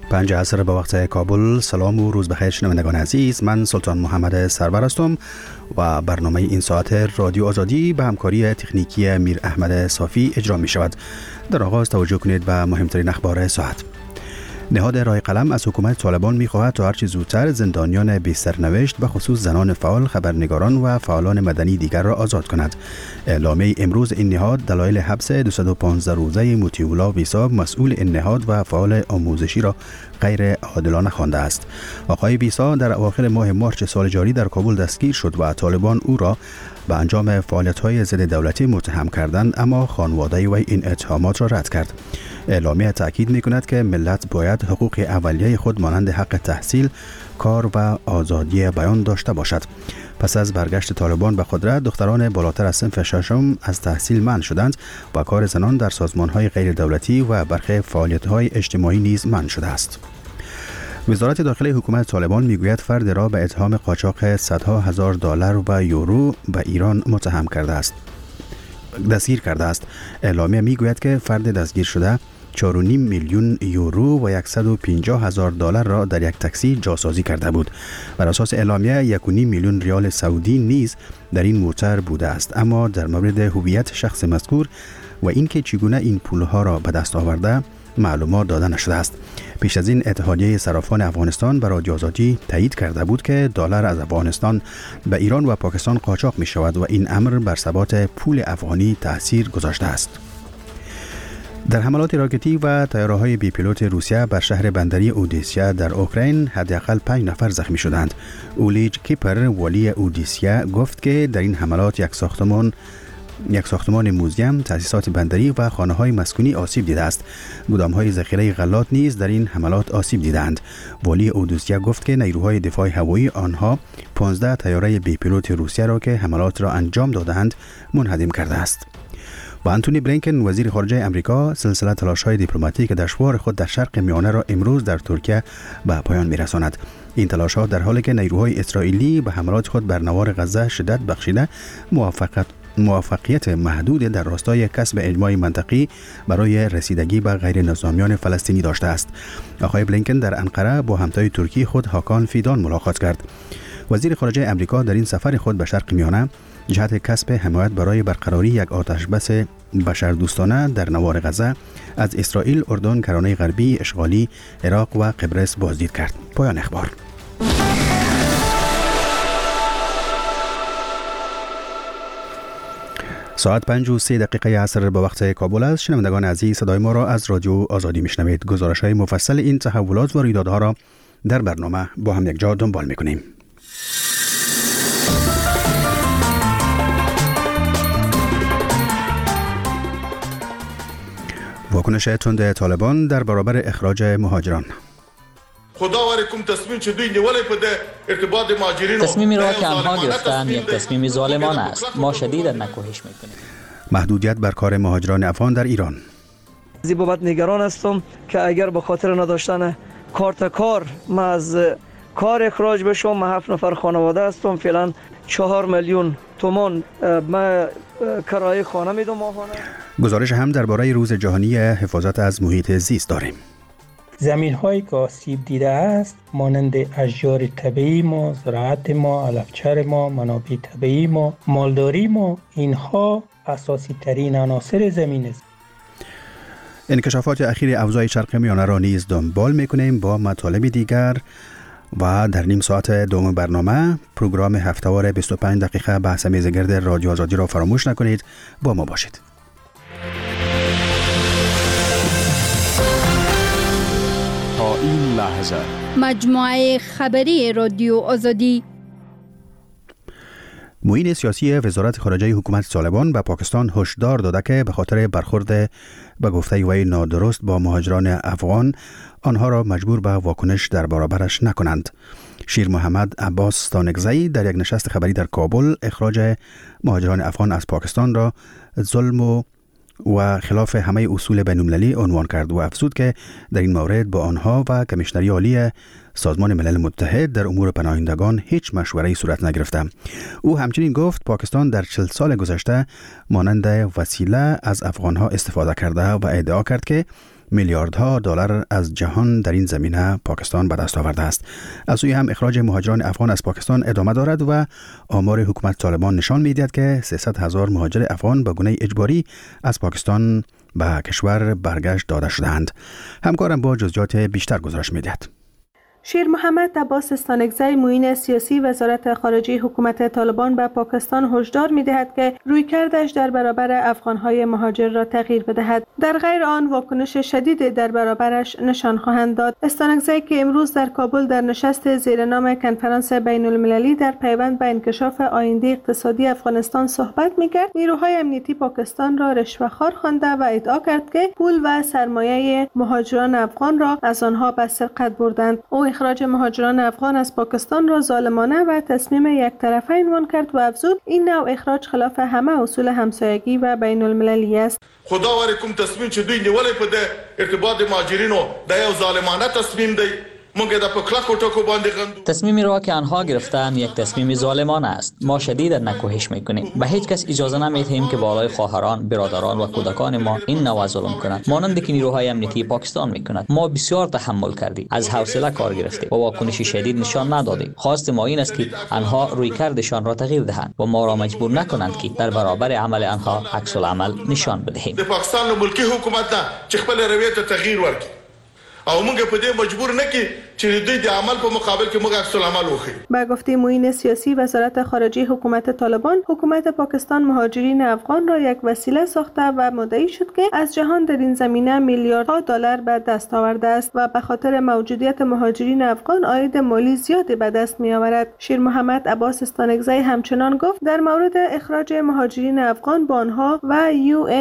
5 عصر به وقت کابل. سلام و روز بخیر شنوندگان عزیز، من سلطان محمد سرور هستم و برنامه این ساعت رادیو آزادی به همکاری تکنیکی میر احمد صافی اجرا می شود. در آغاز توجه کنید به مهمترین اخبار ساعت. نهاد رای قلم از حکومت طالبان می خواهد تا هرچه زودتر زندانیان بی سرنوشت به خصوص زنان فعال، خبرنگاران و فعالان مدنی دیگر را آزاد کند. اعلامیه امروز این نهاد دلایل حبس 215 روزه مطیع ویسا مسئول این نهاد و فعال آموزشی را غیر عادلانه خوانده است. آقای ویسا در اواخر ماه مارس سال جاری در کابل دستگیر شد و طالبان او را به انجام فعالیت‌های ضد دولتی متهم کردند، اما خانواده وی این اتهامات را رد کرد. اعلامیه تاکید می‌کند که ملت باید حقوق اولیه خود مانند حق تحصیل، کار و آزادی بیان داشته باشد. پس از برگشت طالبان به قدرت، دختران بالاتر از صنف ششم از تحصیل منع شدند و کار زنان در سازمان‌های غیر دولتی و برخی فعالیت‌های اجتماعی نیز منع شده است. وزارت داخلی حکومت طالبان میگوید فرد را به اتهام قاچاق صدها هزار دلار و یورو به ایران دستگیر کرده است. اعلامیه میگوید که فرد دستگیر شده 4.5 میلیون یورو و 150,000 دلار را در یک تاکسی جاسازی کرده بود. بر اساس اعلامیه 1.5 میلیون ریال سعودی نیز در این موتر بوده است، اما در مورد هویت شخص مذکور و اینکه چگونه این پولها را به دست آورده معلومات داده نشده است. پیش از این اتحادیه صرافان افغانستان به رادیو آزادی تایید کرده بود که دلار از افغانستان به ایران و پاکستان قاچاق می شود و این امر بر ثبات پول افغانی تاثیر گذاشته است. در حملات راکتی و طیاره‌های بی پیلوت روسیه بر شهر بندری اودیسا در اوکراین حداقل 5 نفر زخمی شدند. اولیج کیپر والی اودیسا گفت که در این حملات یک ساختمان موزیم، تأسیسات بندری و خانه‌های مسکونی آسیب دیده است. گودام‌های ذخیره غلات نیز در این حملات آسیب دیدند. والی اودیسا گفت که نیروهای دفاع هوایی آنها 15 طیاره بی پیلوت روسیه را که حملات را انجام دادند منهدم کرده است. و انتونی بلینکن وزیر خارجه امریکا سلسله تلاش‌های دیپلماتیک دشوار خود در شرق میانه را امروز در ترکیه به پایان می‌رساند. این تلاش‌ها در حالی که نیروهای اسرائیلی به حملات خود بر نوار غزه شدت بخشیده موفقیت محدود در راستای کسب اجماع منطقی برای رسیدگی به غیر نظامیان فلسطینی داشته است. آقای بلینکن در انقره با همتای ترکی خود هاکان فیدان ملاقات کرد. وزیر خارجه امریکا در این سفر خود به شرق میانه جهت کسب حمایت برای برقراری یک آتشبس بشردوستانه در نوار غزه از اسرائیل، اردن، کرانه غربی، اشغالی، عراق و قبرس بازدید کرد. پایان اخبار. ساعت 5:03 عصر به وقت کابل است. شنوندگان عزیز، صدای ما را از رادیو آزادی میشنوید. گزارش‌های مفصل این تحولات و رویدادها را در برنامه با هم یک جا دنبال می‌کنیم. واکنش تند طالبان در برابر اخراج مهاجران. تصمیمی را که آنها گرفتند یک تصمیم ظالمانه است. ما شدیداً نکوهش میکنیم. محدودیت بر کار مهاجران افغان در ایران. از بابت نگران هستم که اگر به خاطر نداشتن کارت کار ما از کار اخراج بشم. ما 7 نفر خانواده هستم، فعلا 4 میلیون تومان ما کرایه خانه میدم ماهانه. گزارش هم درباره روز جهانی حفاظت از محیط زیست داریم. زمین‌هایی که آسیب دیده است مانند اشجار طبیعی ما، زراعت ما، علفچر ما، منابع طبیعی ما، مالداری ما، اینها اساسی ترین عناصر زمین است. انکشافات اخیر اوضاع شرق میانه را نیز دنبال می‌کنیم با مطالب دیگر و در نیم ساعت دوم برنامه پروگرام هفته‌وار 25 دقیقه بحث میزگرد رادیو آزادی را فراموش نکنید. با ما باشید. تا این لحظه مجموعه خبری رادیو آزادی. معین سیاسی وزارت خارجه حکومت طالبان به پاکستان هشدار داده که به خاطر برخورد به گفته وی نادرست با مهاجران افغان آنها را مجبور به واکنش در برابرش نکنند. شیر محمد عباس تانکزی در یک نشست خبری در کابل اخراج مهاجران افغان از پاکستان را ظلم و خلاف همه اصول بین‌المللی عنوان کرد و افزود که در این مورد با آنها و کمیشنری عالی سازمان ملل متحد در امور پناهندگان هیچ مشوره‌ای صورت نگرفته. او همچنین گفت پاکستان در 40 سال گذشته مانند وسیله از افغانها استفاده کرده و ادعا کرد که میلیاردها دلار از جهان در این زمینه پاکستان به دست آورده است. از سوی هم اخراج مهاجران افغان از پاکستان ادامه دارد و آمار حکومت طالبان نشان می‌دهد که 300,000 مهاجر افغان به گونه اجباری از پاکستان به کشور برگشت داده شدند. همکارم با جزئیات بیشتر گزارش می‌دهد. شیر محمد عباس استانکزی معین سیاسی وزارت خارجه حکومت طالبان به پاکستان هشدار می‌دهد که رویکردش در برابر افغان‌های مهاجر را تغییر بدهد، در غیر آن واکنش شدید در برابرش نشان خواهند داد. استانکزی که امروز در کابل در نشست زیرنام کنفرانس بین‌المللی در پیوند به انکشاف آینده اقتصادی افغانستان صحبت می‌کرد، نیروهای امنیتی پاکستان را رشوه‌خوار خوانده و ادعا کرد که پول و سرمایه مهاجران افغان را از آنها به سرقت بردند. او اخراج مهاجران افغان از پاکستان را ظالمانه و تصمیم یک طرفه عنوان کرد و افزود این نوع اخراج خلاف همه اصول همسایگی و بین المللی است. خدا واره کوم تصمیم چې دوی نیولې په ارتباط مهاجرینو د یو ظالمانه تصمیم دی. تصمیمی را که آنها گرفتند یک تصمیم ظالمانه است. ما شدیدا نکوهش میکنیم. به هیچ کس اجازه نمیدهیم که بالای خواهران، برادران و کودکان ما این نوع ظلم کنند، مانند که نیروهای امنیتی پاکستان میکند. ما بسیار تحمل کردیم، از حوصله کار گرفتیم و واکنش شدید نشان ندادیم. خواست ما این است که آنها رویکردشان را تغییر دهند و ما را مجبور نکنند که در برابر عمل آنها عکس العمل نشان بدهیم. پاکستان ملکی حکومت نه چې خپل رویه ته تغییر ورکړي او موږ په دې مجبور نه کی چې دوی د عمل په مقابل کې موږ عکس العمل وکړو. با گفته معین سیاسی وزارت خارجه حکومت طالبان، حکومت پاکستان مهاجرین افغان را یک وسیله ساخته و مدعی شد که از جهان در این زمینه میلیاردها دلار به دست آورده است و به خاطر موجودیت مهاجرین افغان عاید مالی زیادی به دست می آورد. شیر محمد عباس استانکزی همچنان گفت در مورد اخراج مهاجرین افغان با آنها و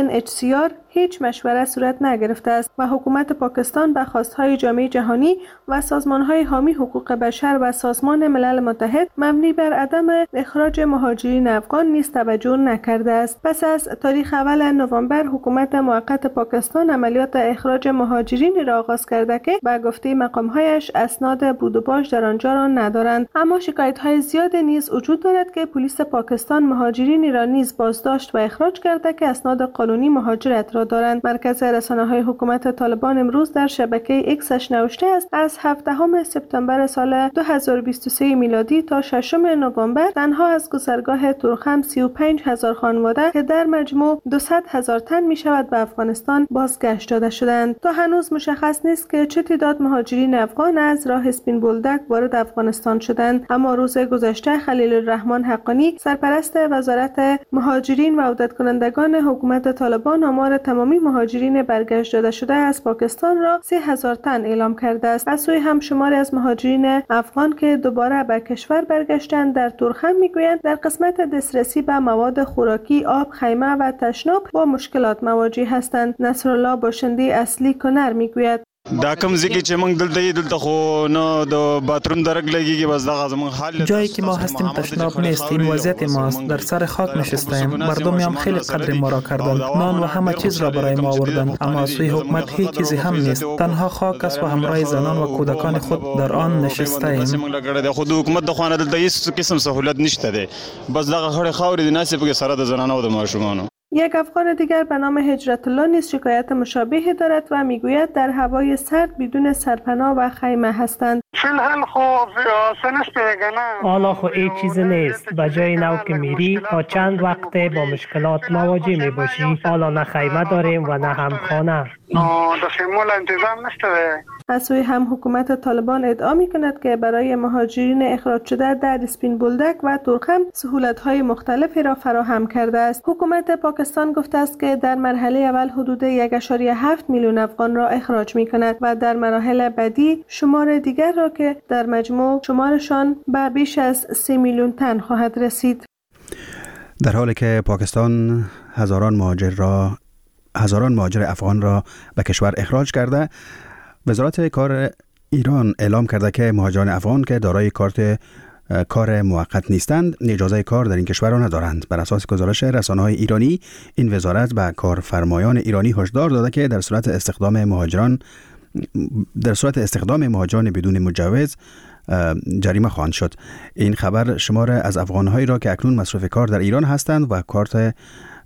UNHCR هیچ مشوره صورت نگرفته است و حکومت پاکستان به خواستهای جامعه جهانی و سازمانهای حامی حقوق بشر و سازمان ملل متحد مبنی بر عدم اخراج مهاجرین افغان نیز توجه نکرده است. پس از تاریخ اول نوامبر حکومت موقت پاکستان عملیات اخراج مهاجرین را آغاز کرده که به گفته مقامهایش اسناد بود و باش در آنجا را ندارند، اما شکایت‌های زیاد نیز وجود دارد که پلیس پاکستان مهاجرین را نیز بازداشت و اخراج کرده که اسناد قانونی مهاجرت را دارند. مرکز رسانه‌های حکومت طالبان امروز در شبکه ایکسش نوشته است از 17 سپتامبر سال 2023 میلادی تا 6 نوامبر تنها از گذرگاه تورخم 35,000 خانواده که در مجموع 200,000 تن می شود به افغانستان بازگشت داده شدند. تا هنوز مشخص نیست که چه تعداد مهاجرین افغان از راه اسپین بولدک وارد افغانستان شدند، اما روز گذشته خلیل الرحمن حقانی سرپرست وزارت مهاجرین و عودت کنندگان حکومت طالبان آمار تمامی مهاجرین برگشت داده شده از پاکستان را 30,000 تن اعلام کرده است. از سوی هم شماری از مهاجرین افغان که دوباره به کشور برگشتند در تورخم میگویند در قسمت دسترسی به مواد خوراکی، آب، خیمه و تشناب با مشکلات مواجه هستند. نصرالله باشنده اصلی کنر میگوید دا کوم ځکه چې موږ دلته خو نو د باتروم درک لګیږي بس دغه زمون حال جایی که ما هستیم تشناب نیست. این وضعیت ماست. در سر خاک نشستیم. مردمی هم خیلی قدر ما را کردند. نان و همه چیز را برای ما آوردند، اما از سوی حکومت هیچ چیزی هم نیست. تنها خاک است و همراه زنان و کودکان خود در آن نشسته ایم. خود حکومت د خوانه دلته هیڅ قسم سہولت نشته ده. بس دغه خړې خاورې د ناسې په سره د زنانو او د ماشومانو. یک افغان دیگر به نام هجرت الله نیز شکایت مشابهی دارد و میگوید در هوای سرد بدون سرپناه و خیمه هستند. حالا خو هیچ چیز نیست. به جای نو که میری تا چند وقت با مشکلات مواجه می باشی. حالا نه خیمه داریم و نه هم خانه. از سوی هم حکومت طالبان ادعا می کند که برای مهاجرین اخراج شده در اسپین بولدک و تورخم سهولت‌های مختلفی را فراهم کرده است. حکومت پاکستان گفته است که در مرحله اول حدود 1.7 میلیون افغان را اخراج می کند و در مراحل بعدی شمار دیگر را که در مجموع شمارشان به بیش از 3 میلیون تن خواهد رسید. در حالی که پاکستان هزاران مهاجر افغان را به کشور اخراج کرده، وزارت کار ایران اعلام کرده که مهاجران افغان که دارای کار موقت نیستند اجازه کار در این کشور را ندارند. بر اساس گزارش رسانه‌های ایرانی، این وزارت به کارفرمایان ایرانی هشدار داده که در صورت استخدام مهاجران بدون مجوز جریمه خواهند شد. این خبر شمار از افغان‌هایی را که اکنون مصرف کار در ایران هستند و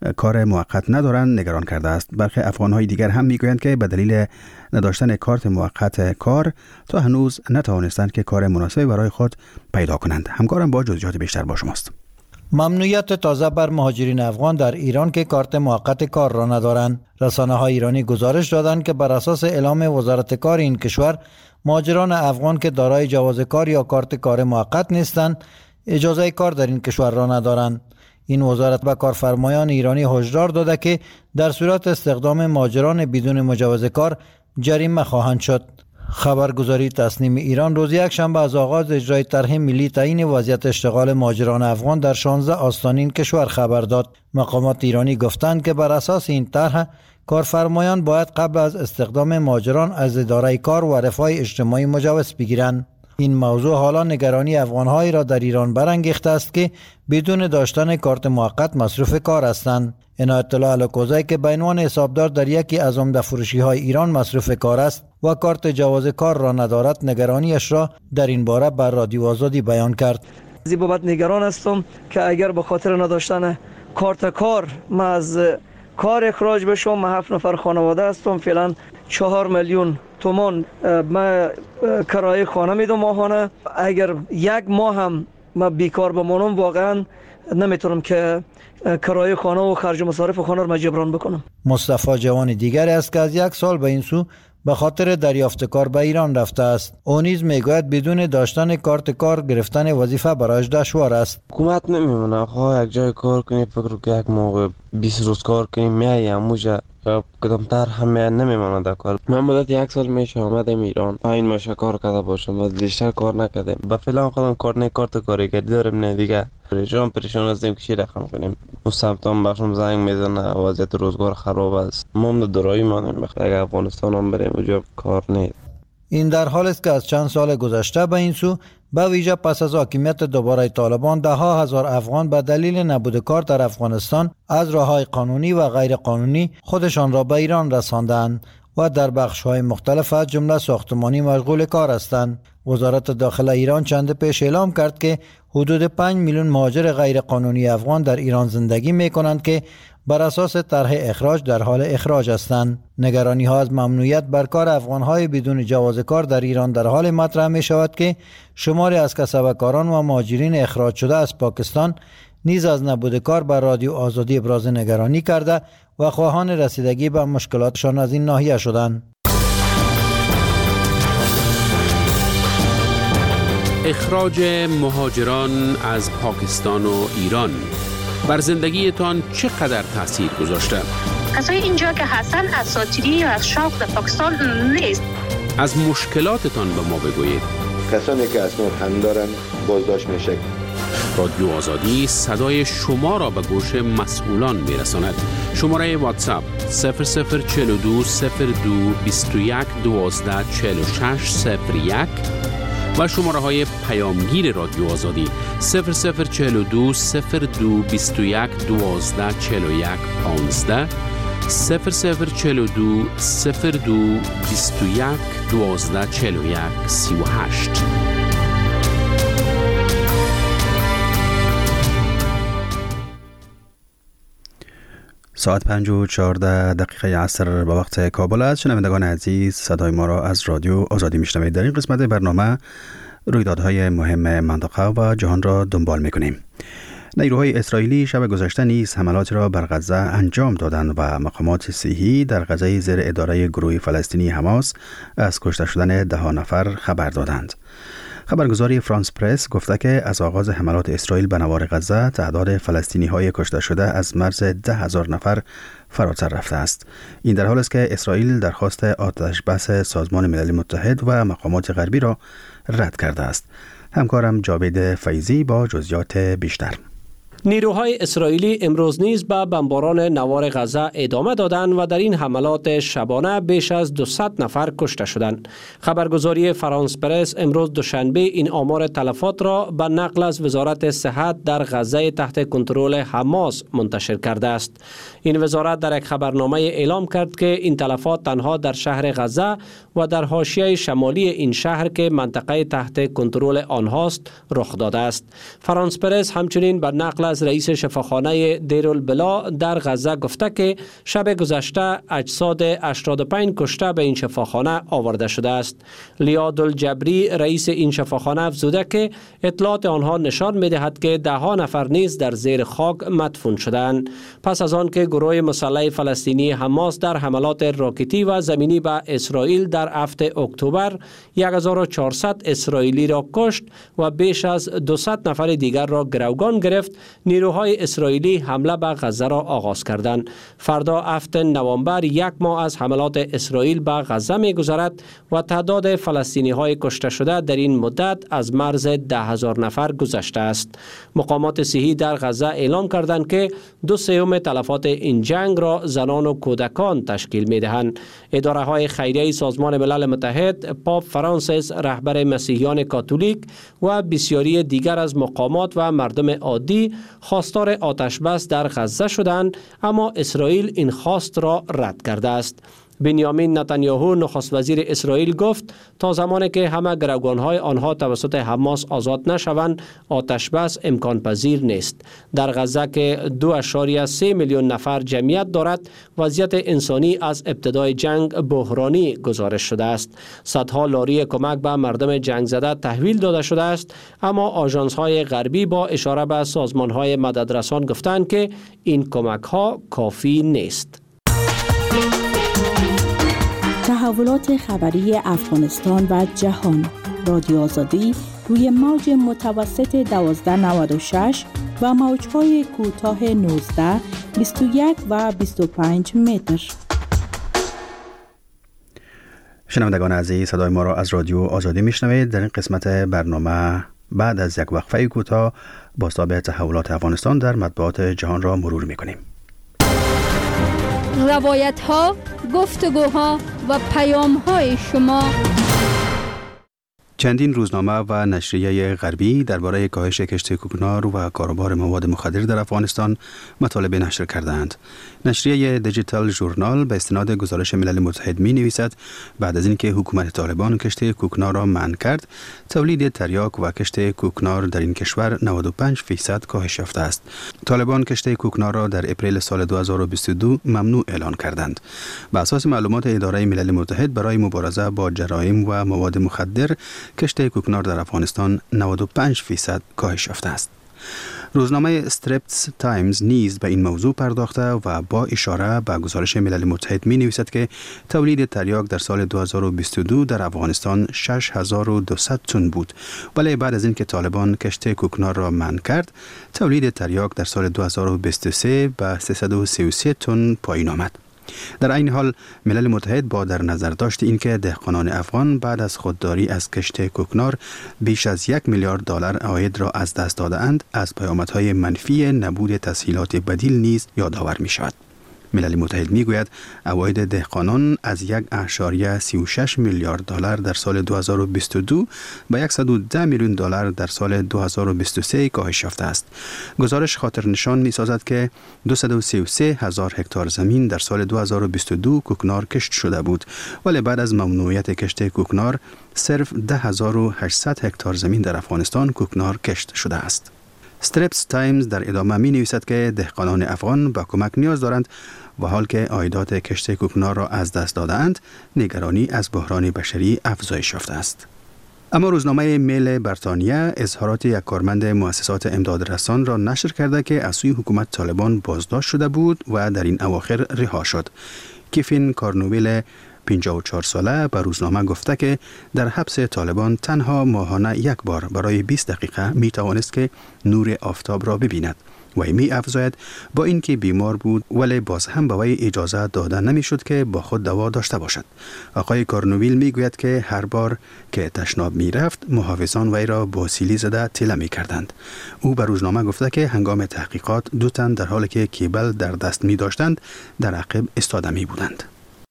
کار موقت ندارند نگران کرده است. برخی افغان‌های دیگر هم میگویند که به دلیل نداشتن کارت موقت کار تا هنوز نتوانستند که کار مناسب برای خود پیدا کنند. همکارم با جزئیات بیشتر با شماست. ممنوعیت تازه بر مهاجرین افغان در ایران که کارت موقت کار را ندارند. رسانه‌های ایرانی گزارش دادند که بر اساس اعلام وزارت کار این کشور، مهاجران افغان که دارای جواز کار یا کارت کار موقت نیستند اجازه کار در این کشور را ندارند. این وزارت به کارفرمایان ایرانی هشدار داده که در صورت استخدام مهاجران بدون مجوز کار جریمه خواهند شد. خبرگزاری تسنیم ایران روز یکشنبه از آغاز اجرای طرح ملی تعیین وضعیت اشتغال مهاجران افغان در 16 استان این کشور خبر داد. مقامات ایرانی گفتند که بر اساس این طرح کارفرمایان باید قبل از استخدام مهاجران از اداره کار و رفاه اجتماعی مجوز بگیرند. این موضوع حالا نگرانی افغان‌هایی را در ایران برانگیخته است که بدون داشتن کارت موقت مصروف کار هستند. عنایت الله الکوزی که به عنوان حسابدار در یکی از عمده فروشی‌های ایران مصروف کار است و کارت جواز کار را ندارد، نگرانیش را در این باره بر رادیو آزادی بیان کرد. از بابت نگران هستم که اگر به خاطر نداشتن کارت کار ما از کار اخراج بشم. ما 7 نفر خانواده هستم، فعلا 4 میلیون تومان ما کرایه خانه میدم ماهانه. اگر یک ماه هم ما بیکار بمانم واقعا نمیتونم که کرایه خانه و خرج مصارف خانه را جبران بکنم. مصطفی جوان دیگری است که از 1 سال به این سو به خاطر دریافت کار به ایران رفته است. او نیز میگوید بدون داشتن کارت کار گرفتن وظیفه برایش دشوار است. حکومت نمیمونه خواه یک جای کار کنی، فکر که یک موقع 20 روز کار کنی میای اموجه کدام تر همه نمیمونه در کار. من مدت 1 سال میشه آمدم ایران، 5 ماه کار کرده باشم و بیشتر کار نکردم. با فعلا خودم کارت کارگری دارم، نه دیگه پریشان هستیم که چی رقم کنیم. مستمتان بخشم زنگ میزنه وضعیت روزگار خراب است. ما هم درایی مانیم بخیر اگر افغانستان هم بریم اونجا کار نیست. این در حال است که از چند سال گذشته به این سو به ویژه پس از حاکمیت دوباره طالبان ده ها هزار افغان به دلیل نبود کار در افغانستان از راه‌های قانونی و غیر قانونی خودشان را به ایران رساندند و در بخش‌های مختلف از جمله ساختمانی مشغول کار هستند. وزارت داخله ایران چند پیش اعلام کرد که حدود 5 میلیون مهاجر غیر قانونی افغان در ایران زندگی می‌کنند که بر اساس طرح اخراج در حال اخراج هستند. نگرانی ها از ممنوعیت بر کار افغان‌های بدون جواز کار در ایران در حال مطرح می شود که شماری از کسبکاران و مهاجرین اخراج شده از پاکستان نیز از نبود کار بر رادیو آزادی ابراز نگرانی کرده و خواهان رسیدگی به مشکلاتشان از این ناحیه شدند. اخراج مهاجران از پاکستان و ایران بر زندگیتان چقدر تاثیر گذاشته؟ کسای اینجا که هستن اساطیری یا از شوق در پاکستان نیست. از مشکلاتتان به ما بگویید. کسانی که اسناد هم دارن بازداشت میشه. رادیو آزادی صدای شما را به گوش مسئولان میرساند. شماره واتساپ 0042 02 21 12 46 01 و شماره های پیامگیر رادیو آزادی 0042 02 21 12 41 15 0042 02 21 12 41 38. ساعت 5:14 عصر به وقت کابل است. شنوندگان عزیز، صدای ما را از رادیو آزادی میشنوید. در این قسمت برنامه رویدادهای مهم منطقه و جهان را دنبال میکنیم. نیروهای اسرائیلی شب گذشته نیز حملاتی را بر غزه انجام دادند و مقامات صحی در غزه زیر اداره گروه فلسطینی حماس از کشته شدن 10 نفر خبر دادند. خبرگزاری فرانس پرس گفته که از آغاز حملات اسرائیل به نوار غزه تعداد فلسطینی های کشته شده از مرز 10,000 نفر فراتر رفته است. این در حال است که اسرائیل درخواست آتش بس سازمان ملل متحد و مقامات غربی را رد کرده است. همکارم جاوید فیضی با جزئیات بیشتر. نیروهای اسرائیلی امروز نیز به بمباران نوار غزه ادامه دادند و در این حملات شبانه بیش از 200 نفر کشته شدند. خبرگزاری فرانس پرس امروز دوشنبه این آمار تلفات را به نقل از وزارت صحت در غزه تحت کنترل حماس منتشر کرده است. این وزارت در یک خبرنامه اعلام کرد که این تلفات تنها در شهر غزه و در حاشیه شمالی این شهر که منطقه تحت کنترل آنهاست رخ داده است. فرانس پرس همچنین به نقل از رئیس شفاخانه دیرالبلا در غزه گفته که شب گذشته اجساد 85 کشته به این شفاخانه آورده شده است. لیاد الجبری رئیس این شفاخانه افزوده که اطلاعات آنها نشان می‌دهد که 10 نفر نیز در زیر خاک مدفون شدند. پس از آن که گروه مسلح فلسطینی حماس در حملات راکتی و زمینی به اسرائیل در 7 اکتبر 1400 اسرائیلی را کشت و بیش از 200 نفر دیگر را گروگان گرفت، نیروهای اسرائیلی حمله به غزه را آغاز کردند. فردا 7 نوامبر 1 ماه از حملات اسرائیل به غزه می‌گذرد و تعداد فلسطینی های کشته شده در این مدت از مرز 10,000 نفر گذشته است. مقامات صحی در غزه اعلام کردند که 2/3 تلفات این جنگ را زنان و کودکان تشکیل می‌دهند. اداره های خیریه سازمان ملل متحد، پاپ فرانسیس رهبر مسیحیان کاتولیک و بسیاری دیگر از مقامات و مردم عادی خواستار آتش بس در غزه شدند، اما اسرائیل این خواست را رد کرده است. بنیامین نتانیاهو نخست وزیر اسرائیل گفت تا زمانی که همه گروگان‌های آنها توسط حماس آزاد نشوند آتش بس امکان پذیر نیست. در غزه که 2.3 میلیون نفر جمعیت دارد، وضعیت انسانی از ابتدای جنگ بحرانی گزارش شده است. صدها لاری کمک به مردم جنگ زده تحویل داده شده است، اما آژانس‌های غربی با اشاره به سازمان‌های مددرسان گفتند که این کمک‌ها کافی نیست. تحولات خبری افغانستان و جهان. رادیو آزادی روی موج متوسط 1296 و موج‌های کوتاه 19، 21 و 25 متر. شنوندگان عزیز، صدای ما را از رادیو آزادی میشنوید. در این قسمت برنامه بعد از یک وقفه کوتاه بازتاب تحولات افغانستان در مطبوعات جهان را مرور میکنیم. روایت ها، گفتگوها و پیام های شما. چندین روزنامه و نشریه غربی درباره کاهش کشت کوکنار و کاروبار مواد مخدر در افغانستان مطالب نشر کردند. نشریه دیجیتال ژورنال به استناد گزارش ملل متحد می نویسد بعد از اینکه حکومت طالبان کشت کوکنار را منع کرد، تولید تریاک و کشت کوکنار در این کشور 95% کاهش یافته است. طالبان کشت کوکنار را در اپریل سال 2022 ممنوع اعلان کردند. بر اساس معلومات اداره ملل متحد برای مبارزه با جرایم و مواد مخدر، کشت کوکنار در افغانستان 95% کاهش یافته است. روزنامه استرپس تایمز نیز به این موضوع پرداخته و با اشاره به گزارش ملل متحد می نویسد که تولید تریاک در سال 2022 در افغانستان 6200 تن بود، ولی بعد از اینکه طالبان کشت کوکنار را منع کرد، تولید تریاک در سال 2023 به 333 تن پایین آمد. در این حال ملل متحد با در نظر داشت اینکه دهقانان افغان بعد از خودداری از کشت کوکنار بیش از 1 میلیارد دلار عاید را از دست داده‌اند، از پیامدهای منفی نبود تسهیلات بدیل نیز یادآور می شود. ملل متحد می گوید عواید دهقانان از 1.36 میلیارد دلار در سال 2022 به 110 میلیون دلار در سال 2023 کاهش یافته است. گزارش خاطر نشان می سازد که 233 هزار هکتار زمین در سال 2022 کوکنار کشت شده بود، ولی بعد از ممنوعیت کشت کوکنار صرف 10800 هکتار زمین در افغانستان کوکنار کشت شده است. استرپس تایمز در ادامه می نویسد که دهقانان افغان به کمک نیاز دارند و حال که عایدات کشت کوکنار را از دست داده‌اند، نگرانی از بحران بشری افزایش یافته است. اما روزنامه میل بریتانیا اظهارات یک کارمند مؤسسات امدادرسان را نشر کرده که از سوی حکومت طالبان بازداشت شده بود و در این اواخر رها شد. کیفین کارنویل 54 ساله به روزنامه گفته که در حبس طالبان تنها ماهانه یک بار برای 20 دقیقه می توانست که نور آفتاب را ببیند. و می افزاید با اینکه بیمار بود ولی باز هم به وی اجازه داده نمی شد که با خود دوا داشته باشد. آقای کارنویل می گوید که هر بار که تشناب می رفت محافظان وی را با سیلی زده تله می کردند. او به روزنامه گفته که هنگام تحقیقات 2 تن در حالی که کیبل در دست می داشتند در عقب ایستاده می بودند.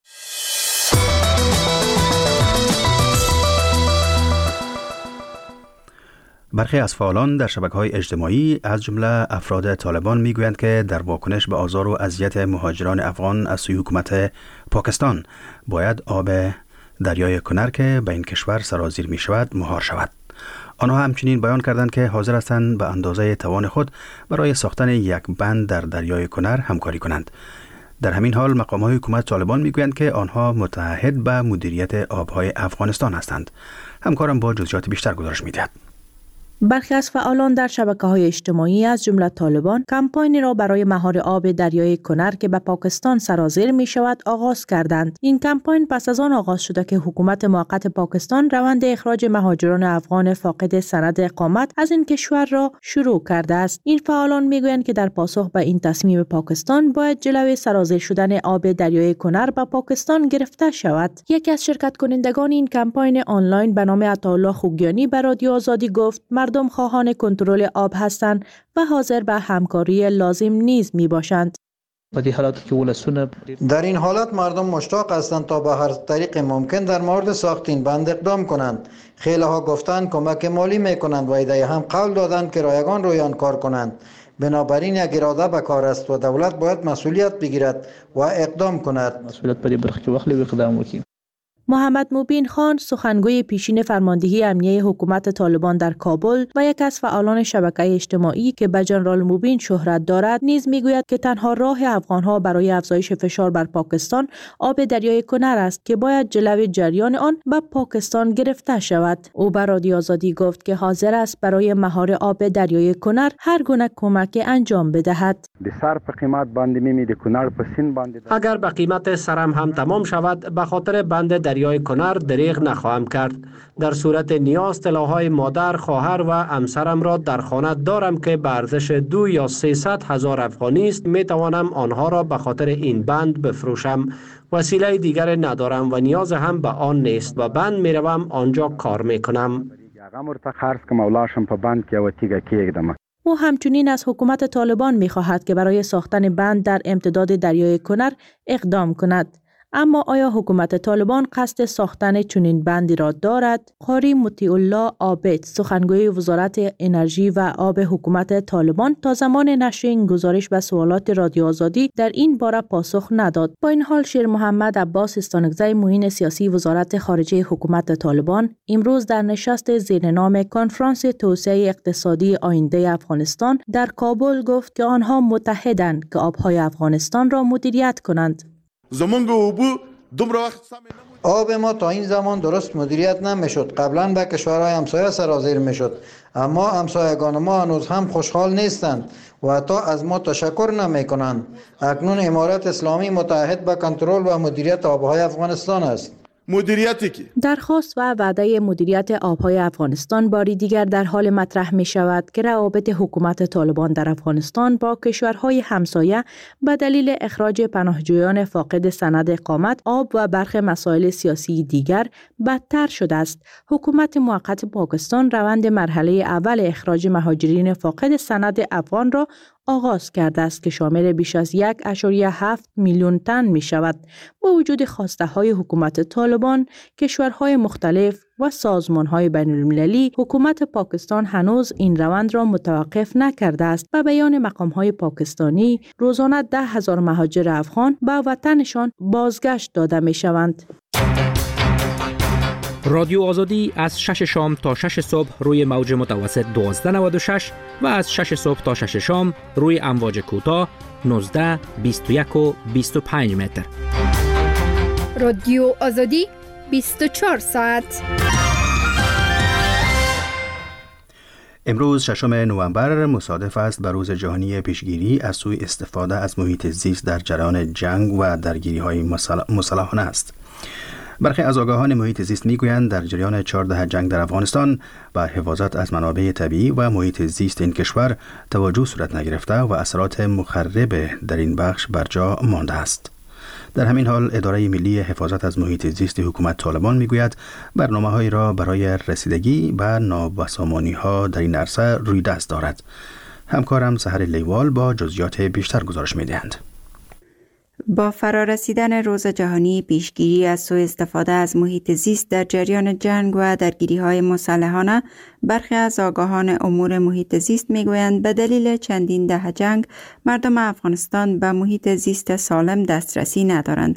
برخی از فعالان در شبکه‌های اجتماعی از جمله افراد طالبان میگویند که در واکنش به آزار و اذیت مهاجران افغان از سوی حکومت پاکستان باید آب دریای کنر که به این کشور سرازیر می شود مهار شود. آنها همچنین بیان کردند که حاضر هستند به اندازه توان خود برای ساختن یک بند در دریای کنر همکاری کنند. در همین حال مقام‌های حکومت طالبان میگویند که آنها متعهد به مدیریت آبهای افغانستان هستند. همکارم با جزئیات بیشتر گزارش می‌دهد. برخی از فعالان در شبکه‌های اجتماعی از جمله طالبان کمپاینی را برای مهار آب دریای کنر که به پاکستان سرازیر می شود آغاز کردند. این کمپاین پس از آن آغاز شده که حکومت موقت پاکستان روند اخراج مهاجران افغان فاقد سند اقامت از این کشور را شروع کرده است. این فعالان میگویند که در پاسخ به این تصمیم پاکستان باید جلوی سرازیر شدن آب دریای کنر به پاکستان گرفته شود. یکی از شرکت کنندگان این کمپاین آنلاین به نام عطاالله خوگیانی به رادیو آزادی گفت مردم خواهان کنترل آب هستند و حاضر به همکاری لازم نیز می باشند. در این حالت مردم مشتاق هستند تا به هر طریق ممکن در مورد ساخت این بند اقدام کنند. خیلی ها گفتند کمک مالی می کنند و ایده هم قول دادند که رایگان روی آن کار کنند. بنابراین یک اراده به کار است و دولت باید مسئولیت بگیرد و اقدام کند. محمد مبین خان سخنگوی پیشین فرماندهی امنیه حکومت طالبان در کابل و یک از فعالان شبکه اجتماعی که به ژنرال مبین شهرت دارد نیز میگوید که تنها راه افغانها برای افزایش فشار بر پاکستان آب دریای کنر است که باید جلوی جریان آن به پاکستان گرفته شود. او به رادیو آزادی گفت که حاضر است برای مهار آب دریای کنر هر گونه کمک انجام بدهد. اگر به قیمت سرم هم تمام شود به خاطر بند دریای کنر دریغ نخواهم کرد. در صورت نیاز طلاهای مادر، خواهر و همسرم را در خانه دارم که به ارزش 2 یا 300 هزار افغانی است. می توانم آنها را به خاطر این بند بفروشم. وسیله دیگر ندارم و نیاز هم به آن نیست و بند می روم آنجا کار می کنم. او همچنین از حکومت طالبان می خواهد که برای ساختن بند در امتداد دریای کنر اقدام کند. اما آیا حکومت طالبان قصد ساختن چنین بندی را دارد؟ قاری مطیع الله عابد، سخنگوی وزارت انرژی و آب حکومت طالبان تا زمان نشر این گزارش به سوالات رادیو آزادی در این باره پاسخ نداد. با این حال شیر محمد عباس استانکزی معین سیاسی وزارت خارجه حکومت طالبان امروز در نشست زیر نام کنفرانس توسعه اقتصادی آینده افغانستان در کابل گفت که آنها متحدند که آبهای افغانستان را مدیریت کنند. آب ما تا این زمان درست مدیریت نمیشد. قبلا به کشورهای همسایه سرازیر میشد، اما همسایگان ما هنوز هم خوشحال نیستند و حتی از ما تشکر نمی کنند. اکنون امارت اسلامی متعهد به کنترل و مدیریت آبهای افغانستان است. درخواست و وعده مدیریت آبهای افغانستان باری دیگر در حال مطرح می شود که روابط حکومت طالبان در افغانستان با کشورهای همسایه به دلیل اخراج پناهجویان فاقد سند اقامت، آب و برخی مسائل سیاسی دیگر بدتر شده است. حکومت موقت پاکستان روند مرحله اول اخراج مهاجرین فاقد سند افغان را آغاز کرده است که شامل بیش از 1.7 میلیون تن می شود. با وجود خواسته های حکومت طالبان، کشورهای مختلف و سازمان های بین المللی، حکومت پاکستان هنوز این روند را متوقف نکرده است. به بیان مقام های پاکستانی، روزانه 10,000 مهاجر افغان به وطنشان بازگشت داده می شوند. رادیو آزادی از 6 شام تا 6 صبح روی موج متوسط 1296 و از 6 صبح تا 6 شام روی امواج کوتاه 19، 21 و 25 متر. رادیو آزادی 24 ساعت. امروز 6 نوامبر مصادف است به روز جهانی پیشگیری از سوء استفاده از محیط زیست در جریان جنگ و درگیری‌های مسلحانه است. برخی از آگاهان محیط زیست میگویند در جریان 4 دهه جنگ در افغانستان به حفاظت از منابع طبیعی و محیط زیست این کشور توجه صورت نگرفته و اثرات مخرب در این بخش بر جا مانده است. در همین حال اداره ملی حفاظت از محیط زیست حکومت طالبان میگوید برنامه‌هایی را برای رسیدگی به نابسامانی‌ها در این عرصه روی دست دارد. همکارم سحر لیوال با جزئیات بیشتر گزارش می‌دهند. با فرارسیدن روز جهانی پیشگیری از سوء استفاده از محیط زیست در جریان جنگ و درگیری‌های مسلحانه، برخی از آگاهان امور محیط زیست می‌گویند به دلیل چندین دهه جنگ مردم افغانستان به محیط زیست سالم دسترسی ندارند.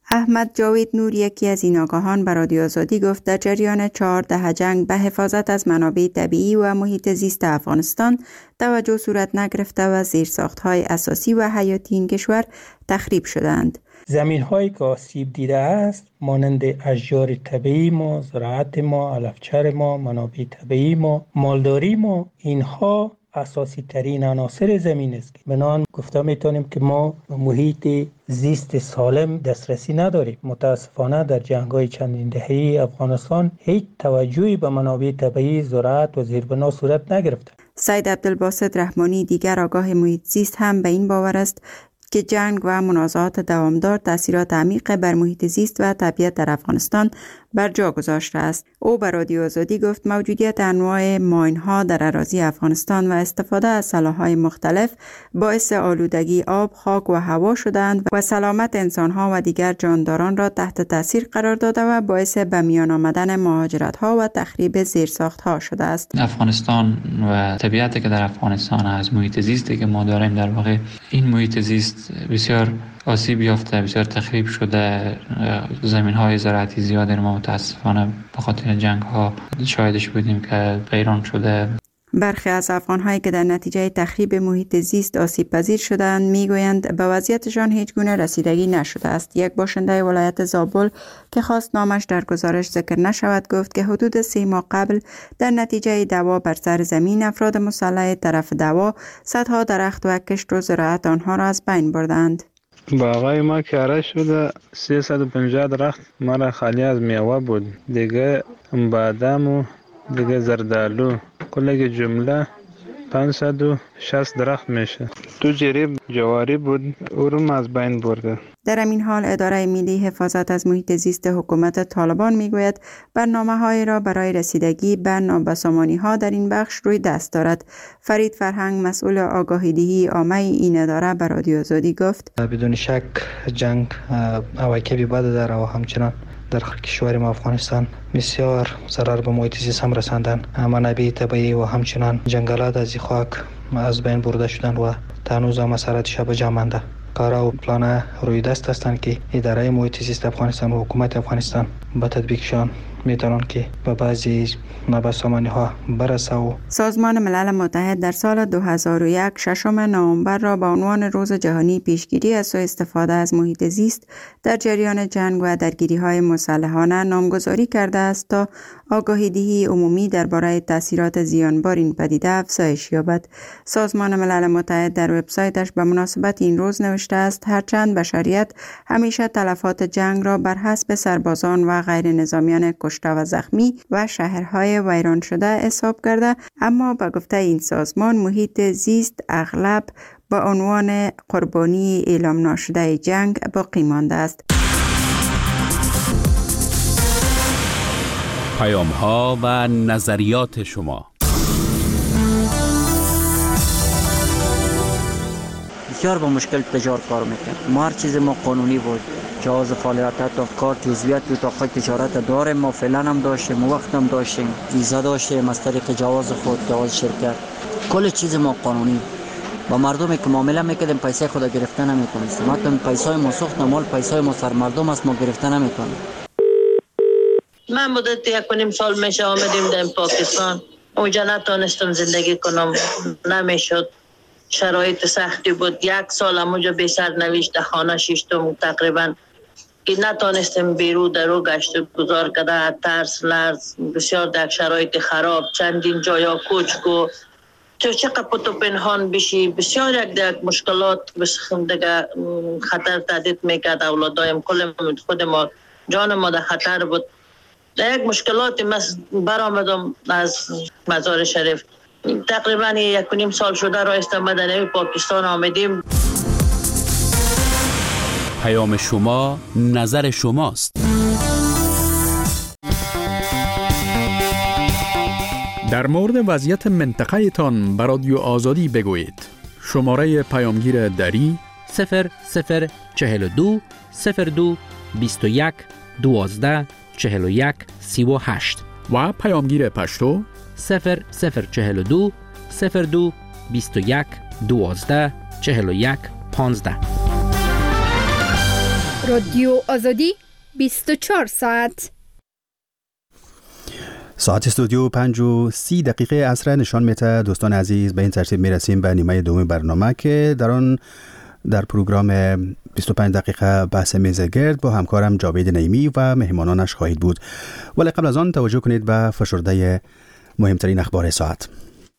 احمد جاوید نور یکی از این آگاهان به رادیو آزادی گفت در جریان 4 دهه جنگ به حفاظت از منابع طبیعی و محیط زیست افغانستان توجه صورت نگرفته و زیرساخت‌های اساسی و حیاتی این کشور تخریب شدند. زمین‌هایی که آسیب دیده است مانند اشجار طبیعی ما، زراعت ما، علفچر ما، منابع طبیعی ما، مالداری ما، اینها اساسی ترین عناصر زمین است. بنابراین گفته میتونیم که ما محیط زیست سالم دسترسی نداریم. متاسفانه در جنگ‌های چندین دهه‌ای افغانستان هیچ توجهی به منابع طبیعی، زراعت و زیربنا صورت نگرفته. سید عبدالباسط رحمانی دیگر آگاه محیط زیست هم به این باور است که جنگ و منازعات دوامدار تاثیرات عمیق بر محیط زیست و طبیعت در افغانستان بر جا گذاشته است. او به رادیو آزادی گفت موجودیت انواع ماین‌ها در اراضی افغانستان و استفاده از سلاح‌های مختلف باعث آلودگی آب، خاک و هوا شدند و سلامت انسان‌ها و دیگر جانداران را تحت تاثیر قرار داده و باعث به میان آمدن مهاجرت‌ها و تخریب زیرساخت‌ها شده است. افغانستان و طبیعتی که در افغانستان از محیط زیستی که ما داریم، در واقع این محیط زیست بسیار آسیب یافته، بسیار تخریب شده. زمین‌های زراعتی زیادی ما متاسفانه به خاطر جنگ‌ها شاهدش بودیم که ویران شده. برخی از افغان‌هایی که در نتیجه تخریب محیط زیست آسیب پذیر شدند میگویند به وضعیتشان هیچ گونه رسیدگی نشده است. یک باشنده ولایت زابل که خواست نامش در گزارش ذکر نشود گفت که حدود 3 ماه قبل در نتیجه دعوا بر سر زمین افراد مسلح طرف دعوا صدها درخت و کشت و زراعت آنها را از بین بردند. باغای ما کاره شده، 350 درخت ما خالی از میوه بود، دیگه بادام و دیگه زردالو، کل جمله 560 درخت میشه. تو جریب جواری بود، او رو از بین برده. در این حال اداره ملی حفاظت از محیط زیست حکومت طالبان میگوید برنامه‌هایی را برای رسیدگی به نابسامانی‌ها در این بخش روی دست دارد. فرید فرهنگ مسئول آگاهی‌دهی عامه این اداره به رادیو آزادی گفت بدون شک جنگ عواقبی بد داره و همچنان در کشور ما افغانستان بسیار ضرر به محیط زیست هم رساندن. منابع طبیعی و همچنان جنگلات از خاک از بین برده شدن و هنوز هم اثراتش به جا مانده. کارا و پلان روی دست هستند که اداره محیط زیست افغانستان و حکومت افغانستان با تطبیقشان میتونن که به بعضی نابسامانی‌ها برسه. سازمان ملل متحد در سال 2001 ششم نوامبر را به عنوان روز جهانی پیشگیری از سوء استفاده از محیط زیست در جریان جنگ و درگیری‌های مسلحانه نامگذاری کرده است تا آگاهی‌دهی عمومی درباره تاثیرات زیانبار این پدیده افزایش یابد. سازمان ملل متحد در وبسایتش به مناسبت این روز نوشته است هرچند بشریت همیشه تلفات جنگ را بر حسب سربازان و غیر نظامیان کشته و زخمی و شهرهای ویران شده حساب کرده، اما به گفته این سازمان محیط زیست اغلب به عنوان قربانی اعلام نشده جنگ باقی مانده است. پیام‌ها و نظریات شما. بسیار با مشکل تجارت کار میکنیم. ما هر چیز ما قانونی بود، جواز فعالیت تا کار جزئیات تو اتاق تجارت داریم. ما فعلا هم داشتیم، وقت هم داشتیم، ویزا داشتیم از طریق جواز خود، جواز شرکت، کل چیز ما قانونی. با مردمی که معامله میکردیم پیسه خود گرفته نمیتونستیم. ما پیسای ما سوخت مال پیسای ما سر مردم است، ما گرفته نمیتونیم. من مدت 1.5 سال میشه آمدیم در پاکستان. اونجا نتونستم زندگی کنم، نمیشد، شرایط سختی بود. 1 سال اونجا بی سرنوشت خانه شیشتم تقریبا که نتونستم بیرو درو گشت گذار کرده، ترس لرز بسیار در شرایط خراب، چندین جایا کوچکو تو چقدر پتو پنهان بشی، بسیار یک مشکلات دیگه خطر تهدید میکرد. اولادایم کل خود ما جان ما در خطر بود. در یک مشکلاتی من برآمدم از مزار شریف. تقریبا 1.5 سال شده رایستم مدنی پاکستان آمدیم. پیام شما نظر شماست. در مورد وضعیت منطقه تان به رادیو آزادی بگویید. شماره پیامگیر دری 0042 02 21 12 41 38 و پیامگیر پشتو 0042 02 21 12 41 15. رادیو آزادی 24 ساعت. ساعت استودیو 5:30 عصر نشان میده. دوستان عزیز، به این ترتیب میرسیم به نیمه دوم برنامه که در آن در پروگرام 25 دقیقه بحث میز گرد با همکارم جاوید نعیمی و مهمانانش خواهید بود. ولی قبل از آن توجه کنید به فشرده مهمترین اخبار ساعت.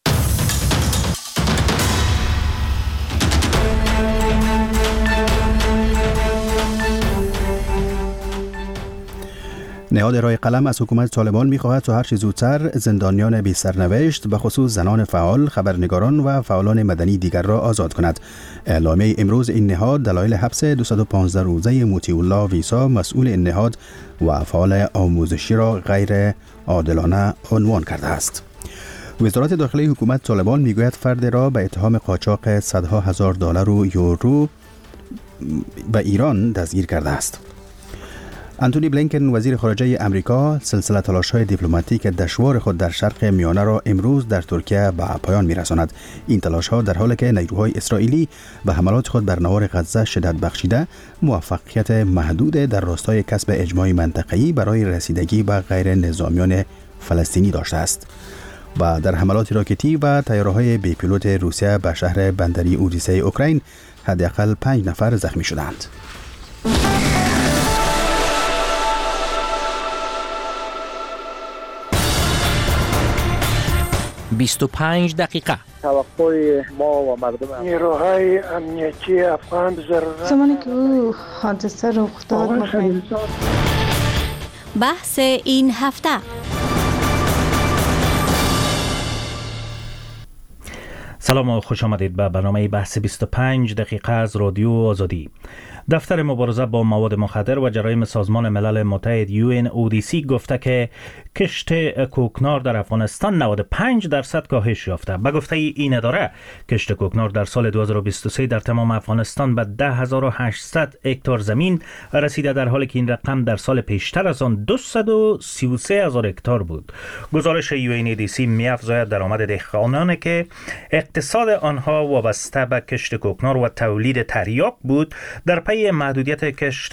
نهاد رای قلم از حکومت طالبان می‌خواهد تا هر چه زودتر زندانیان بی سرنوشت به خصوص زنان فعال، خبرنگاران و فعالان مدنی دیگر را آزاد کند. اعلامیه امروز این نهاد دلایل حبس 215 روزه مطیع الله ویسا مسئول این نهاد و فعال آموزشی را غیر عادلانه عنوان کرده است. وزارت داخلی حکومت طالبان میگوید فرد را به اتهام قاچاق صدها هزار دلار و یورو به ایران دستگیر کرده است. انتونی بلینکن وزیر خارجه امریکا سلسله تلاش‌های دیپلماتیک دشوار خود در شرق میانه را امروز در ترکیه به پایان می‌رساند. این تلاش‌ها در حالی که نیروهای اسرائیلی به حملات خود بر نوار غزه شدت بخشیده، موفقیت محدود در راستای کسب اجماع منطقه‌ای برای رسیدگی به غیر نظامیان فلسطینی داشته است. و در حملات راکتی و طیاره‌های بی پیلوت روسیه به شهر بندری اودیسه اوکراین حداقل 5 نفر زخمی شدند. 25 دقیقه. توقع ما و مردم نیروهای امنیتی افغان ضرورت زمانی که او حادثه رخ داد بحث این هفته. سلام و خوش آمدید به برنامه بحث 25 دقیقه از رادیو آزادی. دفتر مبارزه با مواد مخدر و جرایم سازمان ملل متحد UNODC گفته که کشت کوکنار در افغانستان 95% کاهش یافته. به گفته این اداره کشت کوکنار در سال 2023 در تمام افغانستان به 10800 هکتار زمین رسیده، در حالی که این رقم در سال پیشتر از آن 233000 هکتار بود. گزارش UNODC می‌افزاید درآمد دهقانان که اقتصاد آنها وابسته به کشت کوکنار و تولید تریاک بود در پی محدودیت کشت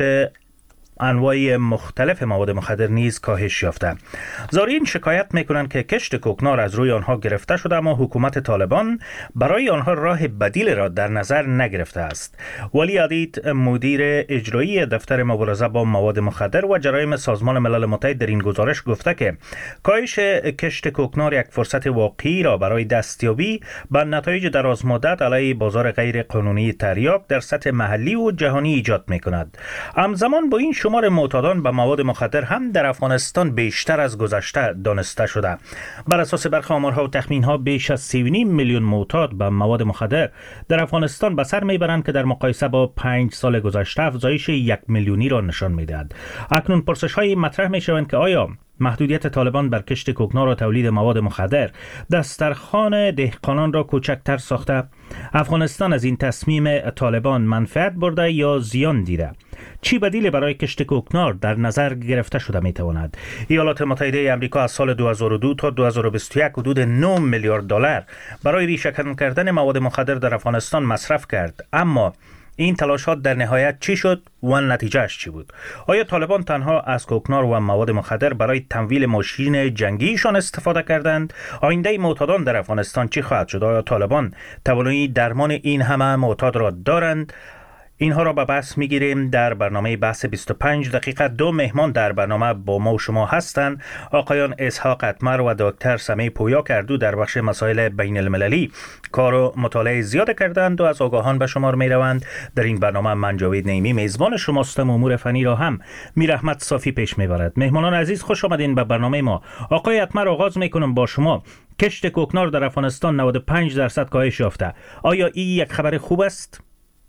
انواع مختلف مواد مخدر نیز کاهش یافته. زائرین شکایت میکنند که کشت کوکنار از روی آنها گرفته شده، اما حکومت طالبان برای آنها راه بدیل را در نظر نگرفته است. ولی عدید مدیر اجرایی دفتر مبارزه با مواد مخدر و جرایم سازمان ملل متحد در این گزارش گفته که کاهش کشت کوکنار یک فرصت واقعی را برای دستیابی به نتایج درازمدت علیه بازار غیر قانونی تریاک در سطح محلی و جهانی ایجاد میکند. همزمان با این شمار معتادان به مواد مخدر هم در افغانستان بیشتر از گذشته دانسته شده. بر اساس برخی آمارها و تخمین‌ها بیش از 3.5 میلیون معتاد به مواد مخدر در افغانستان به سر میبرند که در مقایسه با 5 سال گذشته افزایش 1 میلیونی را نشان میدهد. اکنون پرسش‌هایی مطرح میشوند که آیا محدودیت طالبان بر کشت کوکنار و تولید مواد مخدر دسترخوان دهقانان را کوچکتر ساخته؟ افغانستان از این تصمیم طالبان منفعت برده یا زیان دیده؟ چی بدیل برای کشت کوکنار در نظر گرفته شده می تواند؟ ایالات متحده آمریکا از سال 2002 تا 2021 حدود 9 میلیارد دلار برای ریشه‌کن کردن مواد مخدر در افغانستان مصرف کرد، اما این تلاشات در نهایت چی شد و نتیجهش چی بود؟ آیا طالبان تنها از کوکنار و مواد مخدر برای تمویل ماشین جنگیشان استفاده کردند؟ آینده معتادان در افغانستان چی خواهد شد؟ آیا طالبان توانایی درمان این همه معتاد را دارند؟ اینها را به بحث میگیریم در برنامه بحث 25 دقیقه. 2 مهمان در برنامه با ما و شما هستند. آقایان اسحاق اتمر و دکتر سمیع پویا کردو در بخش مسائل بین المللی کار و مطالعه زیاد کردند و از آگاهان به شمار می روند. در این برنامه من جاوید نعیمی میزبان شماستم. امور فنی را هم میر احمد صافی پیش میبرد. مهمانان عزیز خوش آمدین به برنامه ما. آقای اتمر آغاز میکنم با شما. کشت کوکنار در افغانستان 95% کاهش یافته. آیا این یک خبر خوب است؟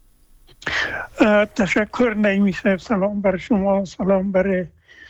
تشکر نعیمی صاحب. سلام بر شما، سلام بر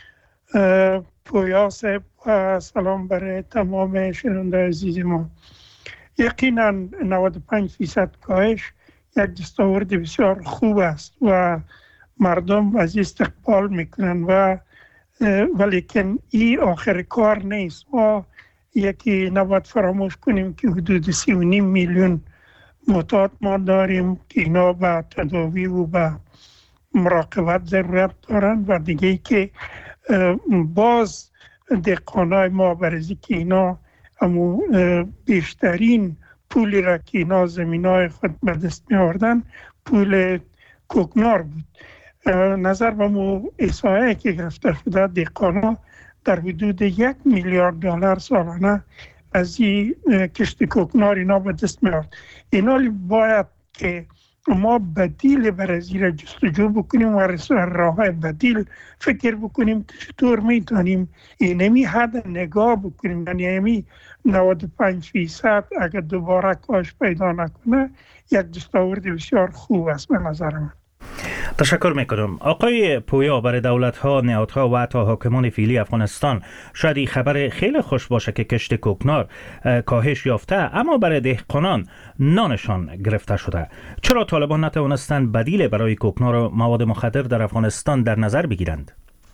پویا صاحب و سلام بر تمام شنونده عزیز ما. یقینا 95% کاهش یک دستاورد بسیار خوب است و مردم از استقبال میکنن ولیکن این آخر کار نیست. ما یکی نباید فراموش کنیم که حدود 3.5 میلیون معتاد ما داریم که اینا به تداوی و به مراقبت ضرورت دارند و دیگه که باز دهقانای ما برای که اینا بیشترین پولی را که اینا زمینای خود به دست می آوردن پول کوکنار بود. نظر به مو احصایه‌ای که گرفته شده دهقانا در حدود 1 میلیارد دلار سالانه از این کشت کوکنار اینا به دست می آورد. اینا باید که ما بدیل برای زیر جستجو بکنیم و راه بدیل فکر بکنیم که چطور میتونیم اینمی حد نگاه بکنیم. یعنی اینمی 95% اگر دوباره کاش پیدا نکنه یک دستاورد بسیار خوب است به نظر من. تشکر میکنم. آقای پویا، برای دولت‌ها، نهادها و حتی حاکمان فعلی افغانستان شاید این خبر خیلی خوش باشه که کشت کوکنار کاهش یافته، اما برای دهقانان نانشان گرفته شده. چرا طالبان نتوانستند بدیل برای کوکنار و مواد مخدر در افغانستان در نظر بگیرند؟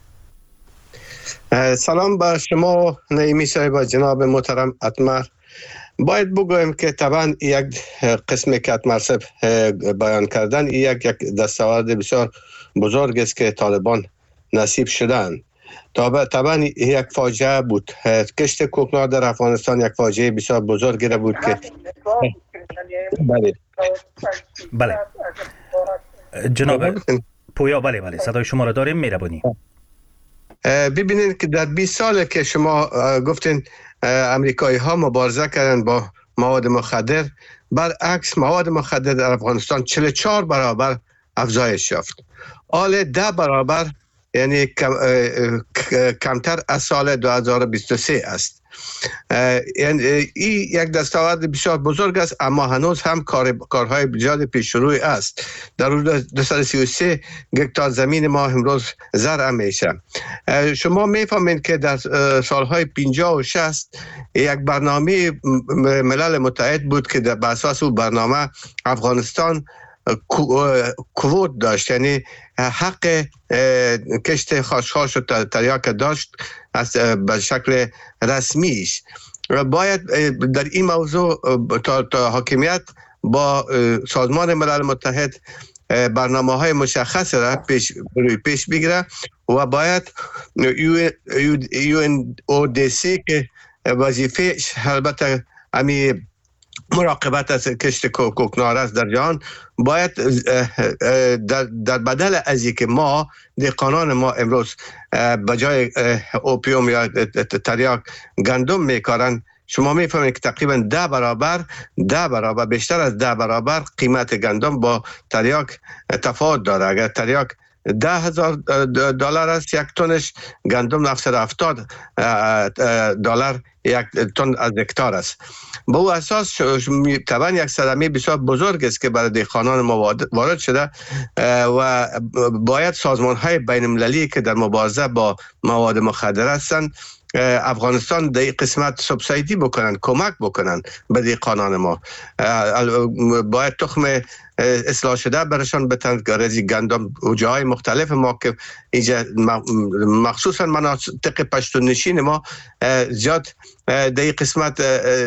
سلام به شما نعیمی صاحب و جناب محترم اتمر. باید بگویم که طبعا یک قسمی که اتمر صاحب بیان کردن یک دستاورد بسیار بزرگ است که طالبان نصیب شدن. طبعا یک فاجعه بود. کشت کوکنار در افغانستان یک فاجعه بسیار بزرگی را بود که بله جناب پویا، بله صدای شما را داریم، مهربانی. ببینید که در 20 سال که شما گفتین امریکایی ها مبارزه کردن با مواد مخدر، برعکس مواد مخدر در افغانستان 44 برابر افزایش یافت. حال 10 برابر یعنی کمتر از سال 2023 است. یعنی این یک دستاورد بسیار بزرگ است، اما هنوز هم کارهای بسیار پیش روی است. در حدود 233 هکتار زمین ما امروز زرع میشه. شما میفهمید که در سالهای 50 و 60 یک برنامه ملل متحد بود که بر اساس اون برنامه افغانستان کووت داشت، یعنی حق کشت خاشخاش و تریاک داشت به شکل رسمیش. باید در این موضوع تا حاکمیت با سازمان ملل متحد برنامه های مشخص را پیش بگیره و باید UNODC که وظیفه البته مراقبت از کشت کوکنار است در جهان، باید در بدل از اینکه ما دهقانان ما امروز به جای اوپیوم یا تریاک گندم میکارن، شما میفهمید که تقریبا 10 برابر بیشتر از 10 برابر قیمت گندم با تریاک تفاوت داره. اگر تریاک $10,000 است یک تنش، گندم $970 یک تن از هکتار است. با او اساس طبعا یک صدمه بسیار بزرگ است که برای دهقانان ما وارد شده و باید سازمان های بین المللی که در مبارزه با مواد مخدر هستند افغانستان در این قسمت سبسیدی بکنن، کمک بکنن به دهقانان ما. باید تخم اصلاح شده برشان بتن، گرزی گندم و جاهای مختلف ما که اینجا مخصوصا مناطق پشتون نشین ما زیاد در این قسمت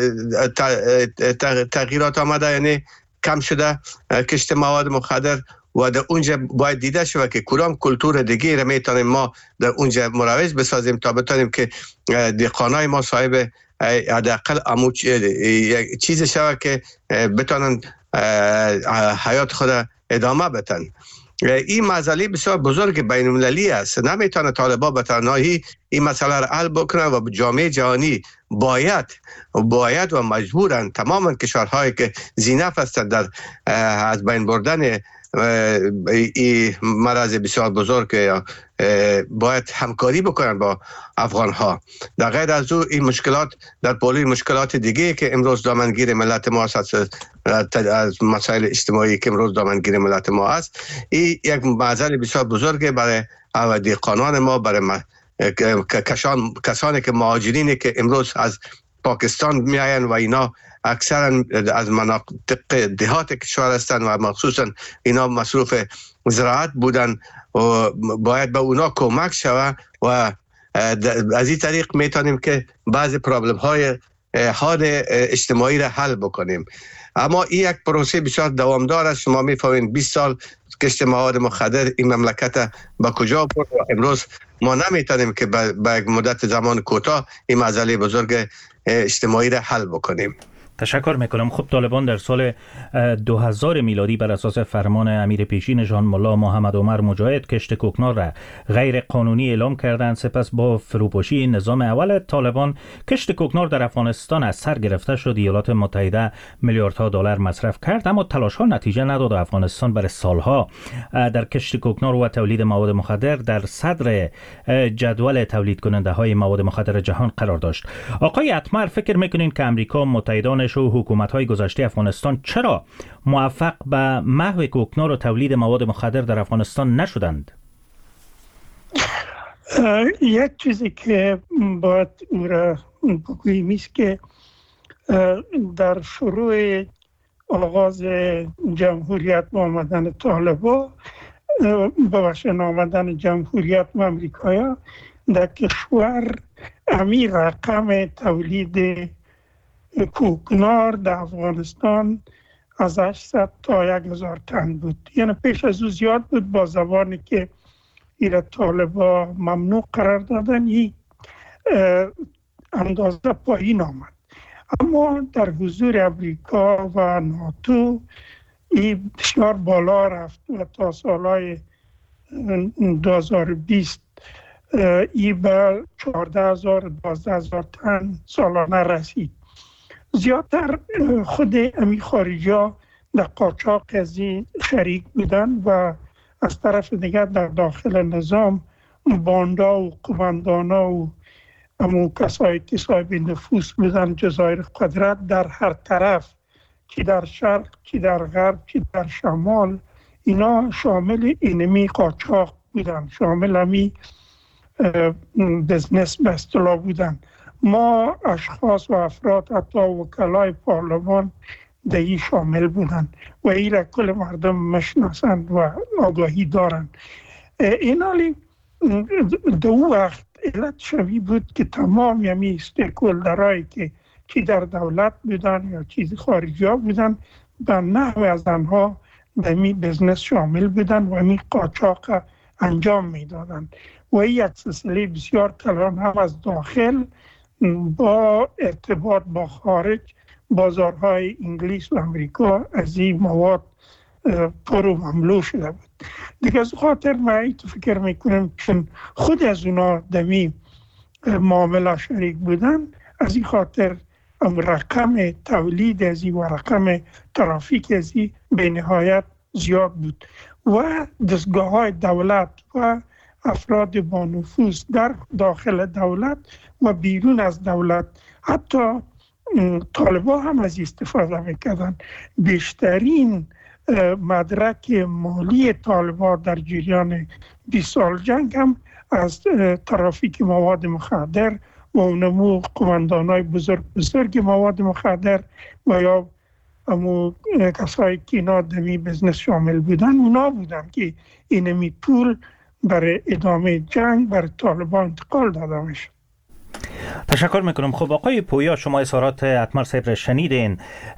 تغییرات آمده، یعنی کم شده کشت مواد مخدر و در اونجا باید دیده شود که کدام کلتور دیگه را میتونیم ما در اونجا مروج بسازیم تا بتونیم که دهقانای ما صاحب حداقل چیز شود که بتونن حیات خود ادامه بدن. این مسئله بسیار بزرگ بین المللی است. نمیتونه طالبان به تنهایی این مسئله را حل بکنه و جامعه جهانی باید و مجبورن تماما کشورهایی که ذی‌نفع هستند در از بین بردن این مرض بسیار بزرگ باید همکاری بکنن با افغان ها. در غیر از او این مشکلات در پولوی مشکلات دیگه که امروز دامنگیر ملت ما است، از مسائل اجتماعی که امروز دامنگیر ملت ما است، این یک معضل بسیار بزرگه برای دهقانان ما، برای کسانی که مهاجرینی که امروز از پاکستان میاین و اینا اکثرا از مناطق دهات کشور هستند و مخصوصا اینا مصروف زراعت بودن و باید به اونا کمک شود و از این طریق میتونیم که بعضی پرابلم های حاد اجتماعی را حل بکنیم. اما این یک پروسه بسیار دوامدار است. شما میفهمین 20 سال کشت مواد مخدر این مملکت به کجا برد و امروز ما نمیتونیم که به مدت زمان کوتاه این مسئله بزرگ اجتماعی را حل بکنیم. تشکر میکنم. خب طالبان در سال 2000 میلادی بر اساس فرمان امیر پیشینشان ملا محمد عمر مجاهد کشت کوکنار را غیر قانونی اعلام کردند. سپس با فروپاشی نظام اول طالبان کشت کوکنار در افغانستان از سر گرفته شد. ایالات متحده میلیاردها دلار مصرف کرد اما تلاش ها نتیجه نداد و افغانستان برای سالها در کشت کوکنار و تولید مواد مخدر در صدر جدول تولید کننده های مواد مخدر جهان قرار داشت. آقای اتمر، فکر میکنین که امریکا متحدان و حکومت‌های گذشته افغانستان چرا موفق به محو کوکنار و تولید مواد مخدر در افغانستان نشدند؟ یک چیزی که باید او را بگوییم است که در شروع آغاز جمهوریت و آمدن طالبان آمدن جمهوریت و امریکایا در کشور امیر رقم تولید کوکنار در افغانستان از 800 تا 1000 تن بود. یعنی پیش از او زیاد بود. با زبانی که ایره طالبا ممنوع قرار دادن این اندازه پایین آمد. اما در حضور امریکا و ناتو این بسیار بالا رفت و تا سالهای 2020 این به 14,000 12,000 تن سالانه رسید. زیادتر خود امی خارجی ها در قاچاق از این شریک بودن و از طرف دیگر در داخل نظام باندا و قماندانا و امو کسایی که صاحب نفوذ بودن جزایر قدرت در هر طرف، چی در شرق، چی در غرب، چی در شمال، اینا شامل اینمی قاچاق بودن، شامل امی بزنس به اصطلاح بودن. ما اشخاص و افراد حتی وکلای پارلمان دهی شامل بودند و این را کل مردم مشناسند و آگاهی دارند. این حالی دو وقت علت شوی بود که تمام یمی استیکولدرهایی که چی در دولت بودن یا چیز خارجی ها بودن به نحو از آنها دمی بزنس شامل بودن و می قاچاق انجام می دادن و این یک سلسله بسیار کلان هم از داخل با ارتباط با خارج بازارهای انگلیس و امریکا از این مواد پر و مملو شده بود. دیگه از خاطر من فکر میکنم چون خود از اونا دمی معامله شریک بودن، از این خاطر رقم تولید از این و رقم ترافیک از این به نهایت زیاد بود و دستگاه های دولت و افراد با نفوذ در داخل دولت و بیرون از دولت، حتی طالبان هم از استفاده میکردن. بیشترین مدرک مالی طالبان در جریان 20 سال جنگ هم از ترافیک مواد مخدر و اونمو قماندانای بزرگ مواد مخدر و یا امو کسایی که اینا دمی بزنس شامل بودن، اونا بودن که اینمی پول برای ادامه جنگ برای طالبان انتقال داده میشه. تشکر میکنم. خب آقای پویا، شما اظهارات اتمر صاحب را شنیدین.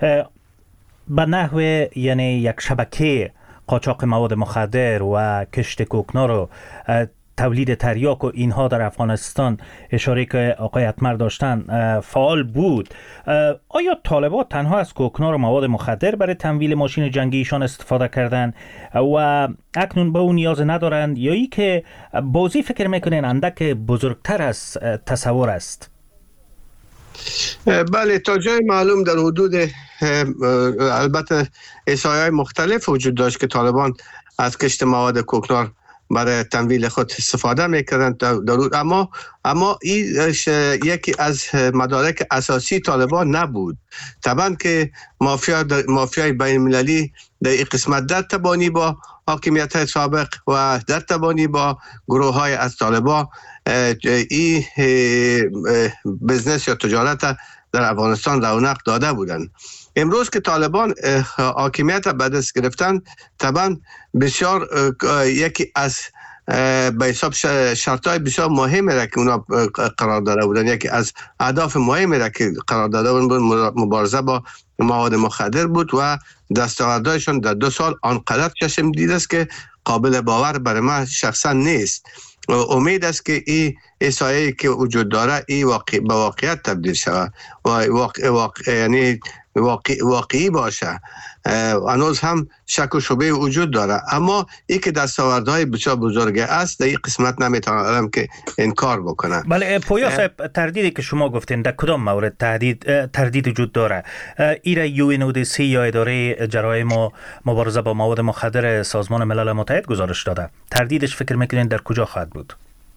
به نحو یعنی یک شبکه قاچاق مواد مخدر و کشت کوکنار و تولید تریاک و اینها در افغانستان اشاره که آقای اتمر داشتن فعال بود. آیا طالبان تنها از کوکنار و مواد مخدر برای تمویل ماشین جنگیشان استفاده کردند و اکنون به اون نیاز ندارند، یا ای که بازی فکر میکنین اندک بزرگتر از تصور است؟ بله، تا جای معلوم در حدود البته احصایه‌های مختلف وجود داشت که طالبان از کشت مواد کوکنار برای تمویل خود استفاده میکردند اما این یکی از مدارک اساسی طالبان نبود. طبعا که مافیای بین المللی در این قسمت در تبانی با حاکمیت سابق و در تبانی با گروه های از طالبان این بزنس یا تجارت در افغانستان رونق داده بودند. امروز که طالبان حاکمیت به دست گرفتن، طبعا بسیار یکی از به حساب شرطهای بسیار مهمی را که اونا قرار داده بودن، یکی از اهداف مهمی را که قرار داده بودن مبارزه با مواد مخدر بود و دستاوردهایشان در 2 سال آنقدر چشم دید است که قابل باور برای من شخصا نیست. امید است که این سایه‌ای که وجود داره این به واقعیت تبدیل شود و یعنی واقعی باشه. هنوز هم شک و شبهه وجود داره، اما این که دستاوردهای بسیار بزرگ است در این قسمت نمیتونم که انکار بکنم. بله پویا صاحب، تردیدی که شما گفتین در کدام مورد تردید وجود داره؟ ایره UNODC یا اداره جرایم و مبارزه با مواد مخدر سازمان ملل متحد گزارش داده. تردیدش فکر میکنین در کجا خواهد بود؟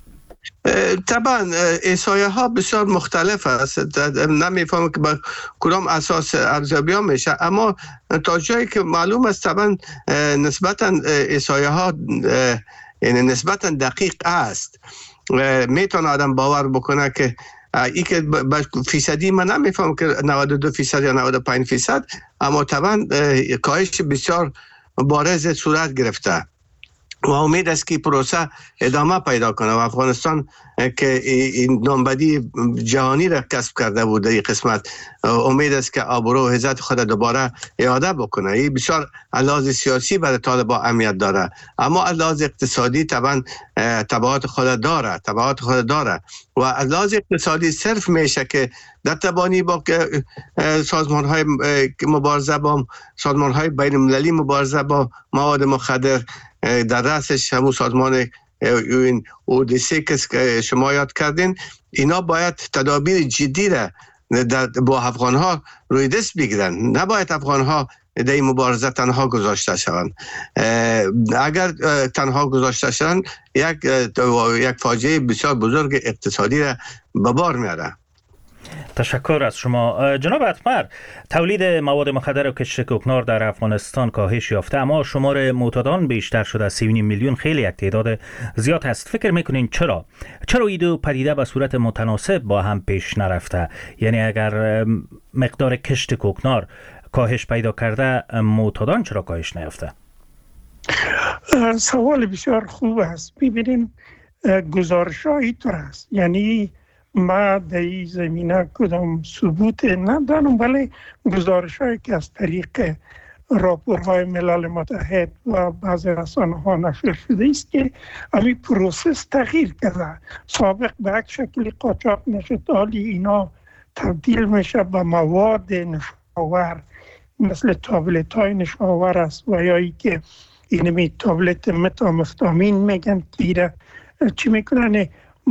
طبعا احصایه ها بسیار مختلف است، نمیفهمم که با کدام اساس ارزیابی ها میشه، اما تا جایی که معلوم است طبعا نسبتا احصایه ها یعنی نسبتا دقیق است. میتونه آدم باور بکنه که ای که فیصدی من نمیفهمم که 92% یا 95%، اما طبعا کاهش بسیار بارز صورت گرفته و امید است که پروسه ادامه پیدا کنه و افغانستان که این نامبدی جهانی را کسب کرده بود در این قسمت، امید است که آبرو و عزت خود دوباره اعاده بکنه. این بسیار از لحاظ سیاسی برای طالبان اهمیت داره، اما از لحاظ اقتصادی طبعا تبعات خود داره و از لحاظ اقتصادی صرف میشه که در تبانی با سازمان‌های مبارزه با سازمان‌های بین‌المللی مبارزه با مواد مخدر، در رأسش همون سازمان UNODC که شما یاد کردین، اینا باید تدابیر جدی را با افغان‌ها روی دست بگیرن. نباید افغان‌ها در این مبارزه تنها گذاشته شوند. اگر تنها گذاشته شوند یک فاجعه بسیار بزرگ اقتصادی را به بار میاره. تشکر از شما جناب اتمر. تولید مواد مخدر و کشت کوکنار در افغانستان کاهش یافته، اما شمار معتادان بیشتر شده. 3.5 میلیون خیلی یک تعداد زیاد است. فکر میکنین چرا این دو پدیده به صورت متناسب با هم پیش نرفته؟ یعنی اگر مقدار کشت کوکنار کاهش پیدا کرده، معتادان چرا کاهش نیافته؟ سوال بسیار خوب است. ببینین گزارش ها اینطور است، یعنی ما در این زمینه کدام ثبوت ندارم، ولی گزارش هایی که از طریق راپورهای ملل متحد و بعضی رسانه ها نشر شده است که همین پروسس تغییر کرده. سابق به یک شکلی قاچاق میشد، حالی اینا تبدیل میشه به مواد نشاور مثل تابلت های نشاور است و یا ای که اینمی تابلت متامفتامین میگن که چی میکنن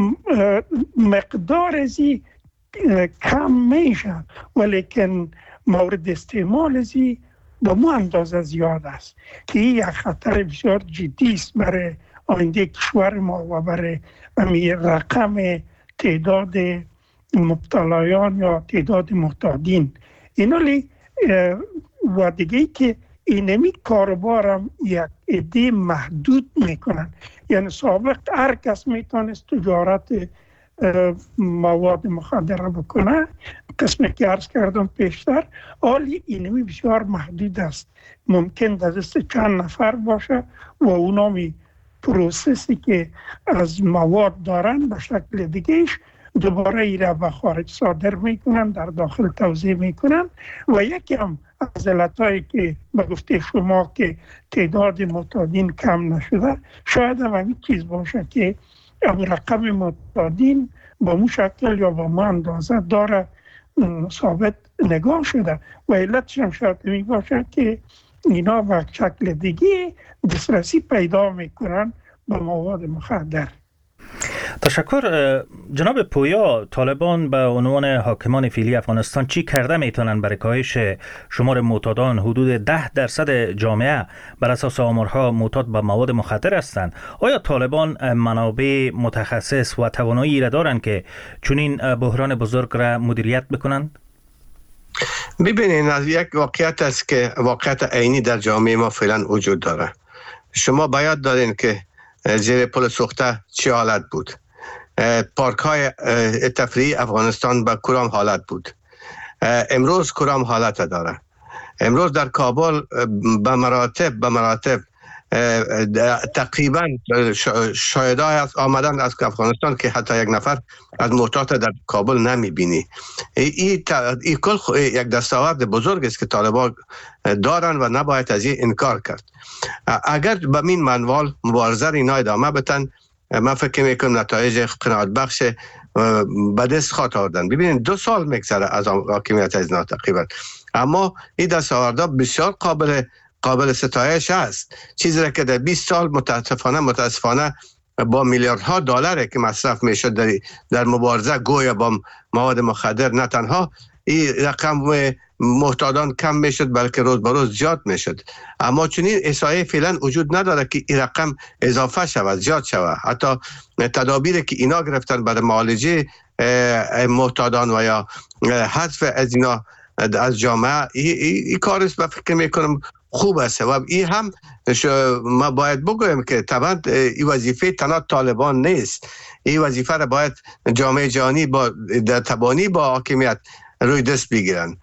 مقدار ازی کم میشه، ولیکن مورد استعمال ازی به مو اندازه زیاد است که این یک خطر بسیار جدی است برای آینده کشور ما و برای رقم تعداد مبتلایان یا تعداد معتادین. اینالی و دیگه که اینمی کاربارم یک عده محدود میکنن، یعنی سابق هر کس میتونست تجارت مواد مخدر را بکنه، قسمی که عرض کردم پیشتر، حالی اینمی بسیار محدود است. ممکن در دست چند نفر باشه و اونامی پروسسی که از مواد دارن به شکل دیگهش دوباره ای را به خارج صادر میکنن، در داخل توزیع میکنن و یکی هم از علتایی که به گفته شما که تعداد معتادین کم نشده، شاید هم همین چیز باشه که رقم معتادین با مو شکل یا با مو اندازه داره ثابت نگاه شده و علتش هم شاید می باشه که اینا به شکل دیگه دسترسی پیدا میکنن به مواد مخدر. تشکر جناب پویا. طالبان به عنوان حاکمان فعلی افغانستان چی کرده میتونن برای کاهش شمار معتادان؟ حدود 10% جامعه بر اساس آمارها معتاد به مواد مخدر هستند. آیا طالبان منابع متخصص و توانایی را دارند که چنین بحران بزرگ را مدیریت بکنند؟ ببینید، از یک واقعیت است که واقعیت عینی در جامعه ما فعلا وجود داره. شما باید دارین که زیر پل سوخته چه حالت بود، پارک های تفریحی افغانستان به کدام حالت بود، امروز کدام حالت داره. امروز در کابل به مراتب تقریبا شاهدای آمدن از افغانستان که حتی یک نفر از محتاط در کابل نمیبینی. این کل یک دستاورد بزرگ است که طالبان دارن و نباید از این انکار کرد. اگر به این منوال مبارزه اینا ادامه بدن، من فکر میکنم نتایج قناعت بخش به دست خواهد آوردن. ببینید 2 سال میگذره از حاکمیت از اینا تقریبا، اما این دستاوردها بسیار قابل ستایش است. چیزی را که در 20 سال متاسفانه با میلیاردها دلار که مصرف میشد در مبارزه گویا با مواد مخدر، نه تنها این رقم محتاجان کم میشد بلکه روز به روز زیاد میشد، اما چنین احصایه فعلا وجود نداره که این رقم اضافه شود، زیاد شود. حتی تدابیری که اینا گرفتن برای معالجه محتاجان و یا حذف از اینا از جامعه، این کار است. فکر میکنم خوب است و این هم ما باید بگویم که طبعا این وظیفه تنها طالبان نیست. این وظیفه را باید جامعه جهانی در تبانی با حاکمیت روی دست بگیرن.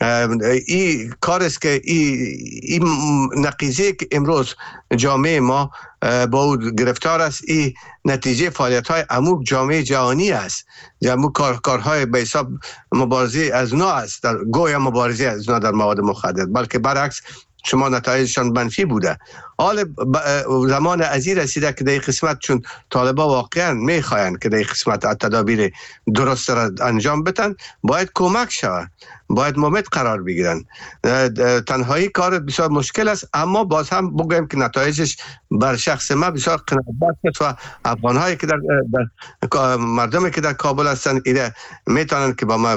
این کار است که این نقیضه که امروز جامعه ما با او گرفتار است، این نتیجه فعالیت های عموم جامعه جهانی است. جمعو کارهای به حساب مبارزه از اونا است، در گویا مبارزه از اونا در مواد مخدر، بلکه برعکس شما نتایجشان منفی بوده. حال زمان ازی رسیده که در این قسمت چون طالبا واقعا میخواین که در این قسمت تدابیر درست را انجام بدن، باید کمک شود، باید مومد قرار بگیرن. تنهایی کار بسیار مشکل است، اما باز هم بگویم که نتایجش بر شخص ما بسیار قناعت بخش و افغان‌هایی که در مردمی که در کابل هستند ایره میتونن که با ما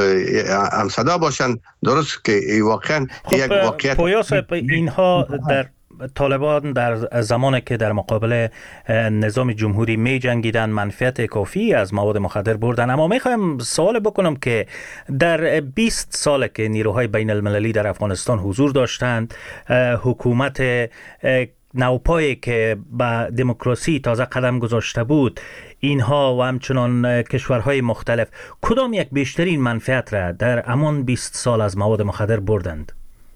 همصدا باشن. درست که واقعا یک واقعیت اینها در طالبان در زمانی که در مقابل نظام جمهوری می جنگیدن منفعت کافی از مواد مخدر بردن، اما می خواهم سوال بکنم که در 20 سال که نیروهای بین المللی در افغانستان حضور داشتند، حکومت نوپایی که به دموکراسی تازه قدم گذاشته بود، اینها و همچنان کشورهای مختلف کدام یک بیشترین منفعت را در امان 20 سال از مواد مخدر بردند؟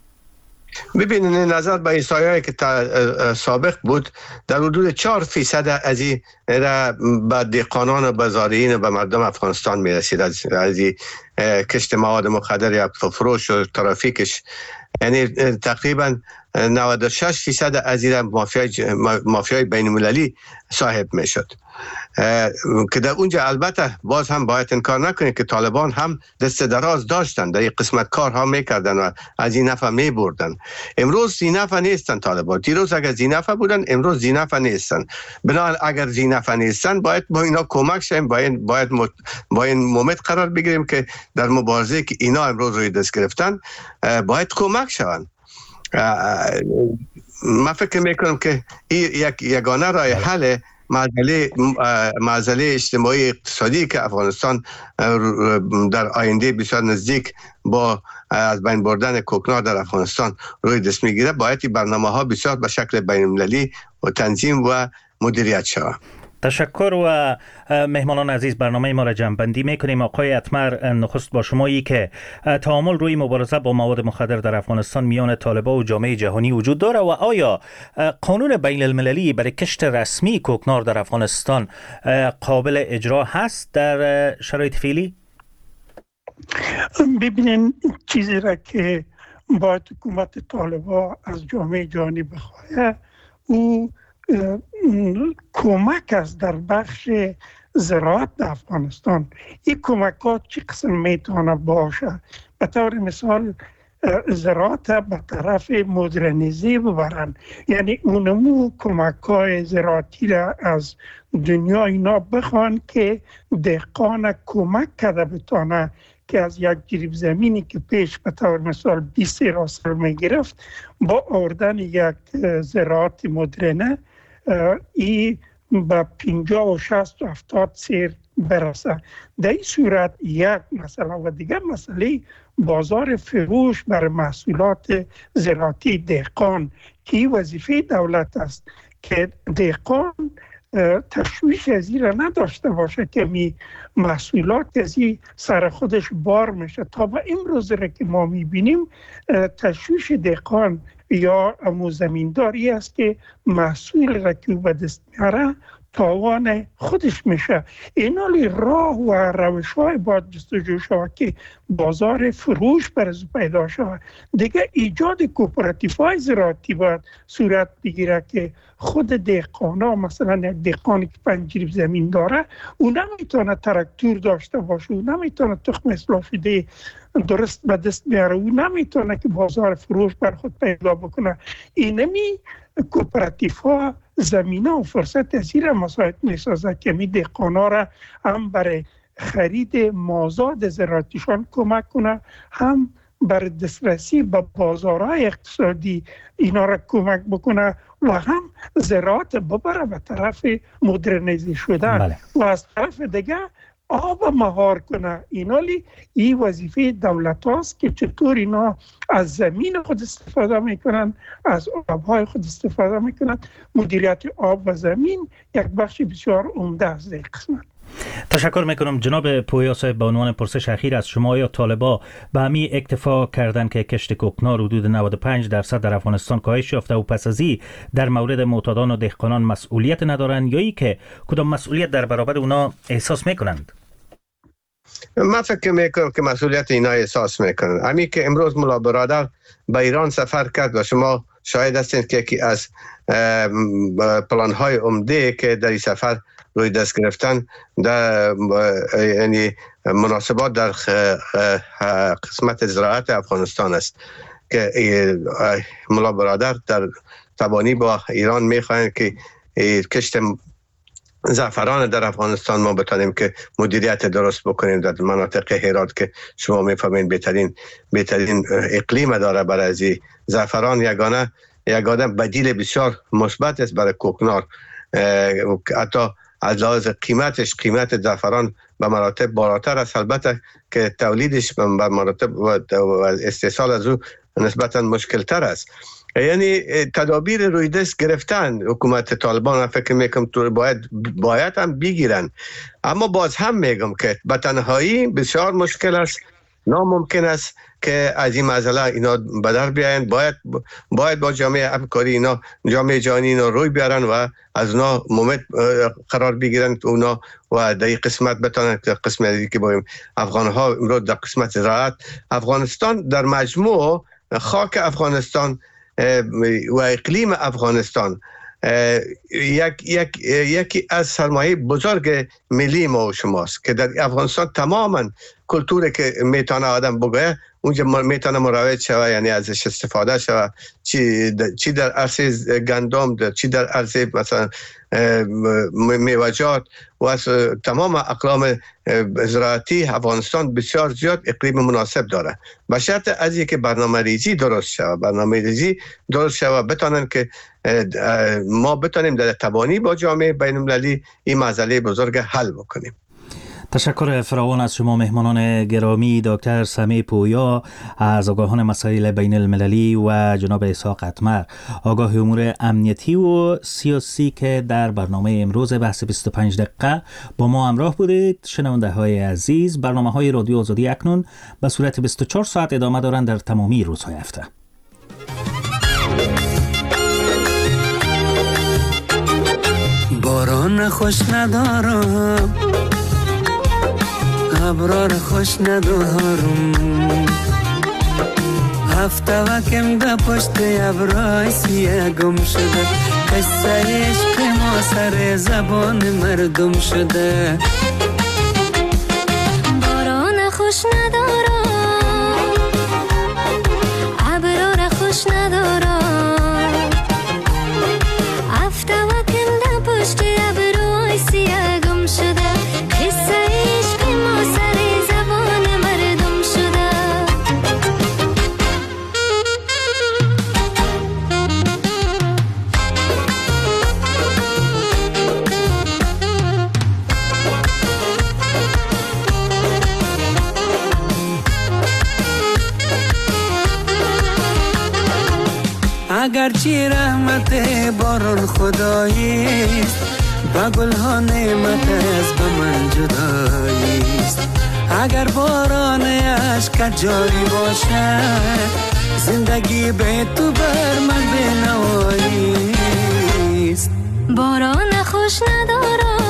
ببینید نظر به ایسایی که سابق بود، در حدود 4% از این به دهقانان و بازاریین و به مردم افغانستان میرسید از این کشت مواد مخدر یا فروش و ترافیکش. یعنی تقریبا 96% از این مافیای بین المللی صاحب میشد که در اونجا البته باز هم باید انکار نکنید که طالبان هم دست دراز داشتن، در این قسمت کارها میکردن و از این نفع میبردن. امروز زینفع نیستن طالبان. دیروز اگر زینفع بودن، امروز زینفع نیستن. بنابراین اگر زینفع نیستن باید با اینا کمک شیم، باید با این مومد قرار بگیریم که در مبارزه که اینا امروز روی دست گرفتن باید کمک شوند. من فکر میکنم که این یگانه راه حل معضله اجتماعی اقتصادی که افغانستان در آینده بسیار نزدیک با از بین بردن کوکنار در افغانستان روی دست میگیره، باید این برنامه ها بسیار به شکل بین المللی و تنظیم و مدیریت شود. تشکر و مهمانان عزیز، برنامه ما را جمع‌بندی میکنیم. آقای اتمر، نخست با شمایی که تعامل روی مبارزه با مواد مخدر در افغانستان میان طالبان و جامعه جهانی وجود داره و آیا قانون بین المللی برای کشت رسمی کوکنار در افغانستان قابل اجرا هست در شرایط فعلی؟ ببینین، چیزی را که باید حکومت طالبان از جامعه جهانی بخواه او کمک است در بخش زراعت در افغانستان. این کمکات چه قسم میتونه باشه؟ به طور مثال زراعت به طرف مدرنیزه ببرن، یعنی اونمو کمکای زراعتی را از دنیا اینا بخوان که دهقان کمک کرده بتانه که از یک جریب زمینی که پیش به طور مثال 20 راسل میگرفت با آوردن یک زراعت مدرنه ای به 50 و 60 و 70 سیر برسه. در این صورت یک مسئله و دیگر مسئله بازار فروش بر محصولات زراعتی دهقان که وظیفه دولت است که دهقان تشویش از این را نداشته باشه که محصولات از این سر خودش بار میشه. تا به امروز را که ما میبینیم تشویش دهقان یا زمینداری است که محصول را که به دست میاره تاوان خودش میشه. اینالی راه و روش های باید جستجو شود که بازار فروش برز پیدا شود. دیگه ایجاد کوپراتیف های زراعتی باید صورت بگیره که خود دهقانا، مثلا یک دهقانی که 5 جریب زمین داره او نمیتونه تراکتور داشته باشه، او نمیتونه تخم اصلاح شده درست به دست بیاره، او نمیتونه که بازار فروش بر خود پیدا بکنه. اینمی کوپراتیف ها زمینه و فرصت از این را مساعد میسازه که می دهقانا را هم برای خرید مازاد زراعتیشان کمک کنه، هم برای دسترسی به بازارهای اقتصادی اینا را کمک بکنه و هم زراعت ببره به طرف مدرنیزی شدن و از طرف دیگه آب مهار کنه. اینالی این وظیفه دولت هاست که چطور اینا از زمین خود استفاده میکنن، از آبهای خود استفاده میکنن. مدیریت آب و زمین یک بخش بسیار عمده از این قسمت. تشکر میکنم جناب پویا صاحب. به عنوان پرسش اخیر از شما، یا طالبا به همی اکتفا کردن که کشت کوکنار حدود 95% در افغانستان کاهش یافته و پس از این در مورد معتادان و دهقانان مسئولیت ندارند، یا ای که کدام مسئولیت در برابر اونا احساس میکنند؟ من فکر میکنم که مسئولیت اینا احساس میکنن. همین که امروز ملا برادر به ایران سفر کرد و شما شاهد هستید که یکی از پلان های عمده که در این سفر روی دست گرفتن در یعنی مناسبات در قسمت زراعت افغانستان است که ملا برادر در تبانی با ایران میخواهند که کشت زعفران در افغانستان ما بتانیم که مدیریت درست بکنیم در مناطق هرات که شما میفهمین بهترین اقلیم داره برای زعفران. یگانه بدیل بسیار مثبت است برای کوکنار. حتی از لحاظ قیمت زعفران به مراتب بالاتر است، البته که تولیدش به مراتب و استحصال از او نسبتا مشکل تر است. یعنی تدابیر روی دست گرفتن حکومت طالبان، فکر میکنم باید هم بگیرن، اما باز هم میگم که به تنهایی بسیار مشکل است، ناممکن است که از این مسئله اینا به در بیاین. باید با جامعه همکاری اینا، جامعه جهانی اینا روی بیارن و از اونا مومد قرار بگیرن اونا و در این قسمت بتانن که قسمتی که بایم افغان ها امروز در قسمت زراعت افغانستان در مجموع خاک افغانستان و اقلیم افغانستان یکی از سرمایه بزرگ ملی ما و شماست که در افغانستان تماما کلتوری که میتونه آدم بگه اونجا میتونه مروج شوه، یعنی ازش استفاده شوه، چی در عرصه گندم، چی در عرصه مثلا میوه‌جات و از تمام اقلام زراعتی افغانستان بسیار زیاد اقلیم مناسب داره. به شرط از اینکه برنامه ریزی درست شوه بتانن که ما بتانیم در تبانی با جامعه بین المللی این مسئله بزرگ حل بکنیم. تشکر فراوان از شما مهمانان گرامی، دکتر سمیع پویا از آگاهان مسائل بین المللی و جناب اسحاق اتمر آگاه امور امنیتی و سیاسی که در برنامه امروز بحث 25 دقیقه با ما همراه بودید. شنونده های عزیز، برنامه های رادیو آزادی اکنون به صورت 24 ساعت ادامه دارند در تمامی روزهای هفته. باران خوش ندارم، ابرار خوش ندارم، هفته وکم ده پشت ابرای سیه گم شده، قصه عشق ما سر زبان مردم شده. باران خوش ندارم، ابرار خوش ندارم، هفته وکم ده پشت ابرای سیه گم شده، قصه عشق ما سر زبان مردم شده. اگرچه رحمت باران خداییست، با گل ها نعمت از به من جداییست. اگر باران عشق جاری باشد زندگی به تو بر من به نواییست. باران خوش ندارم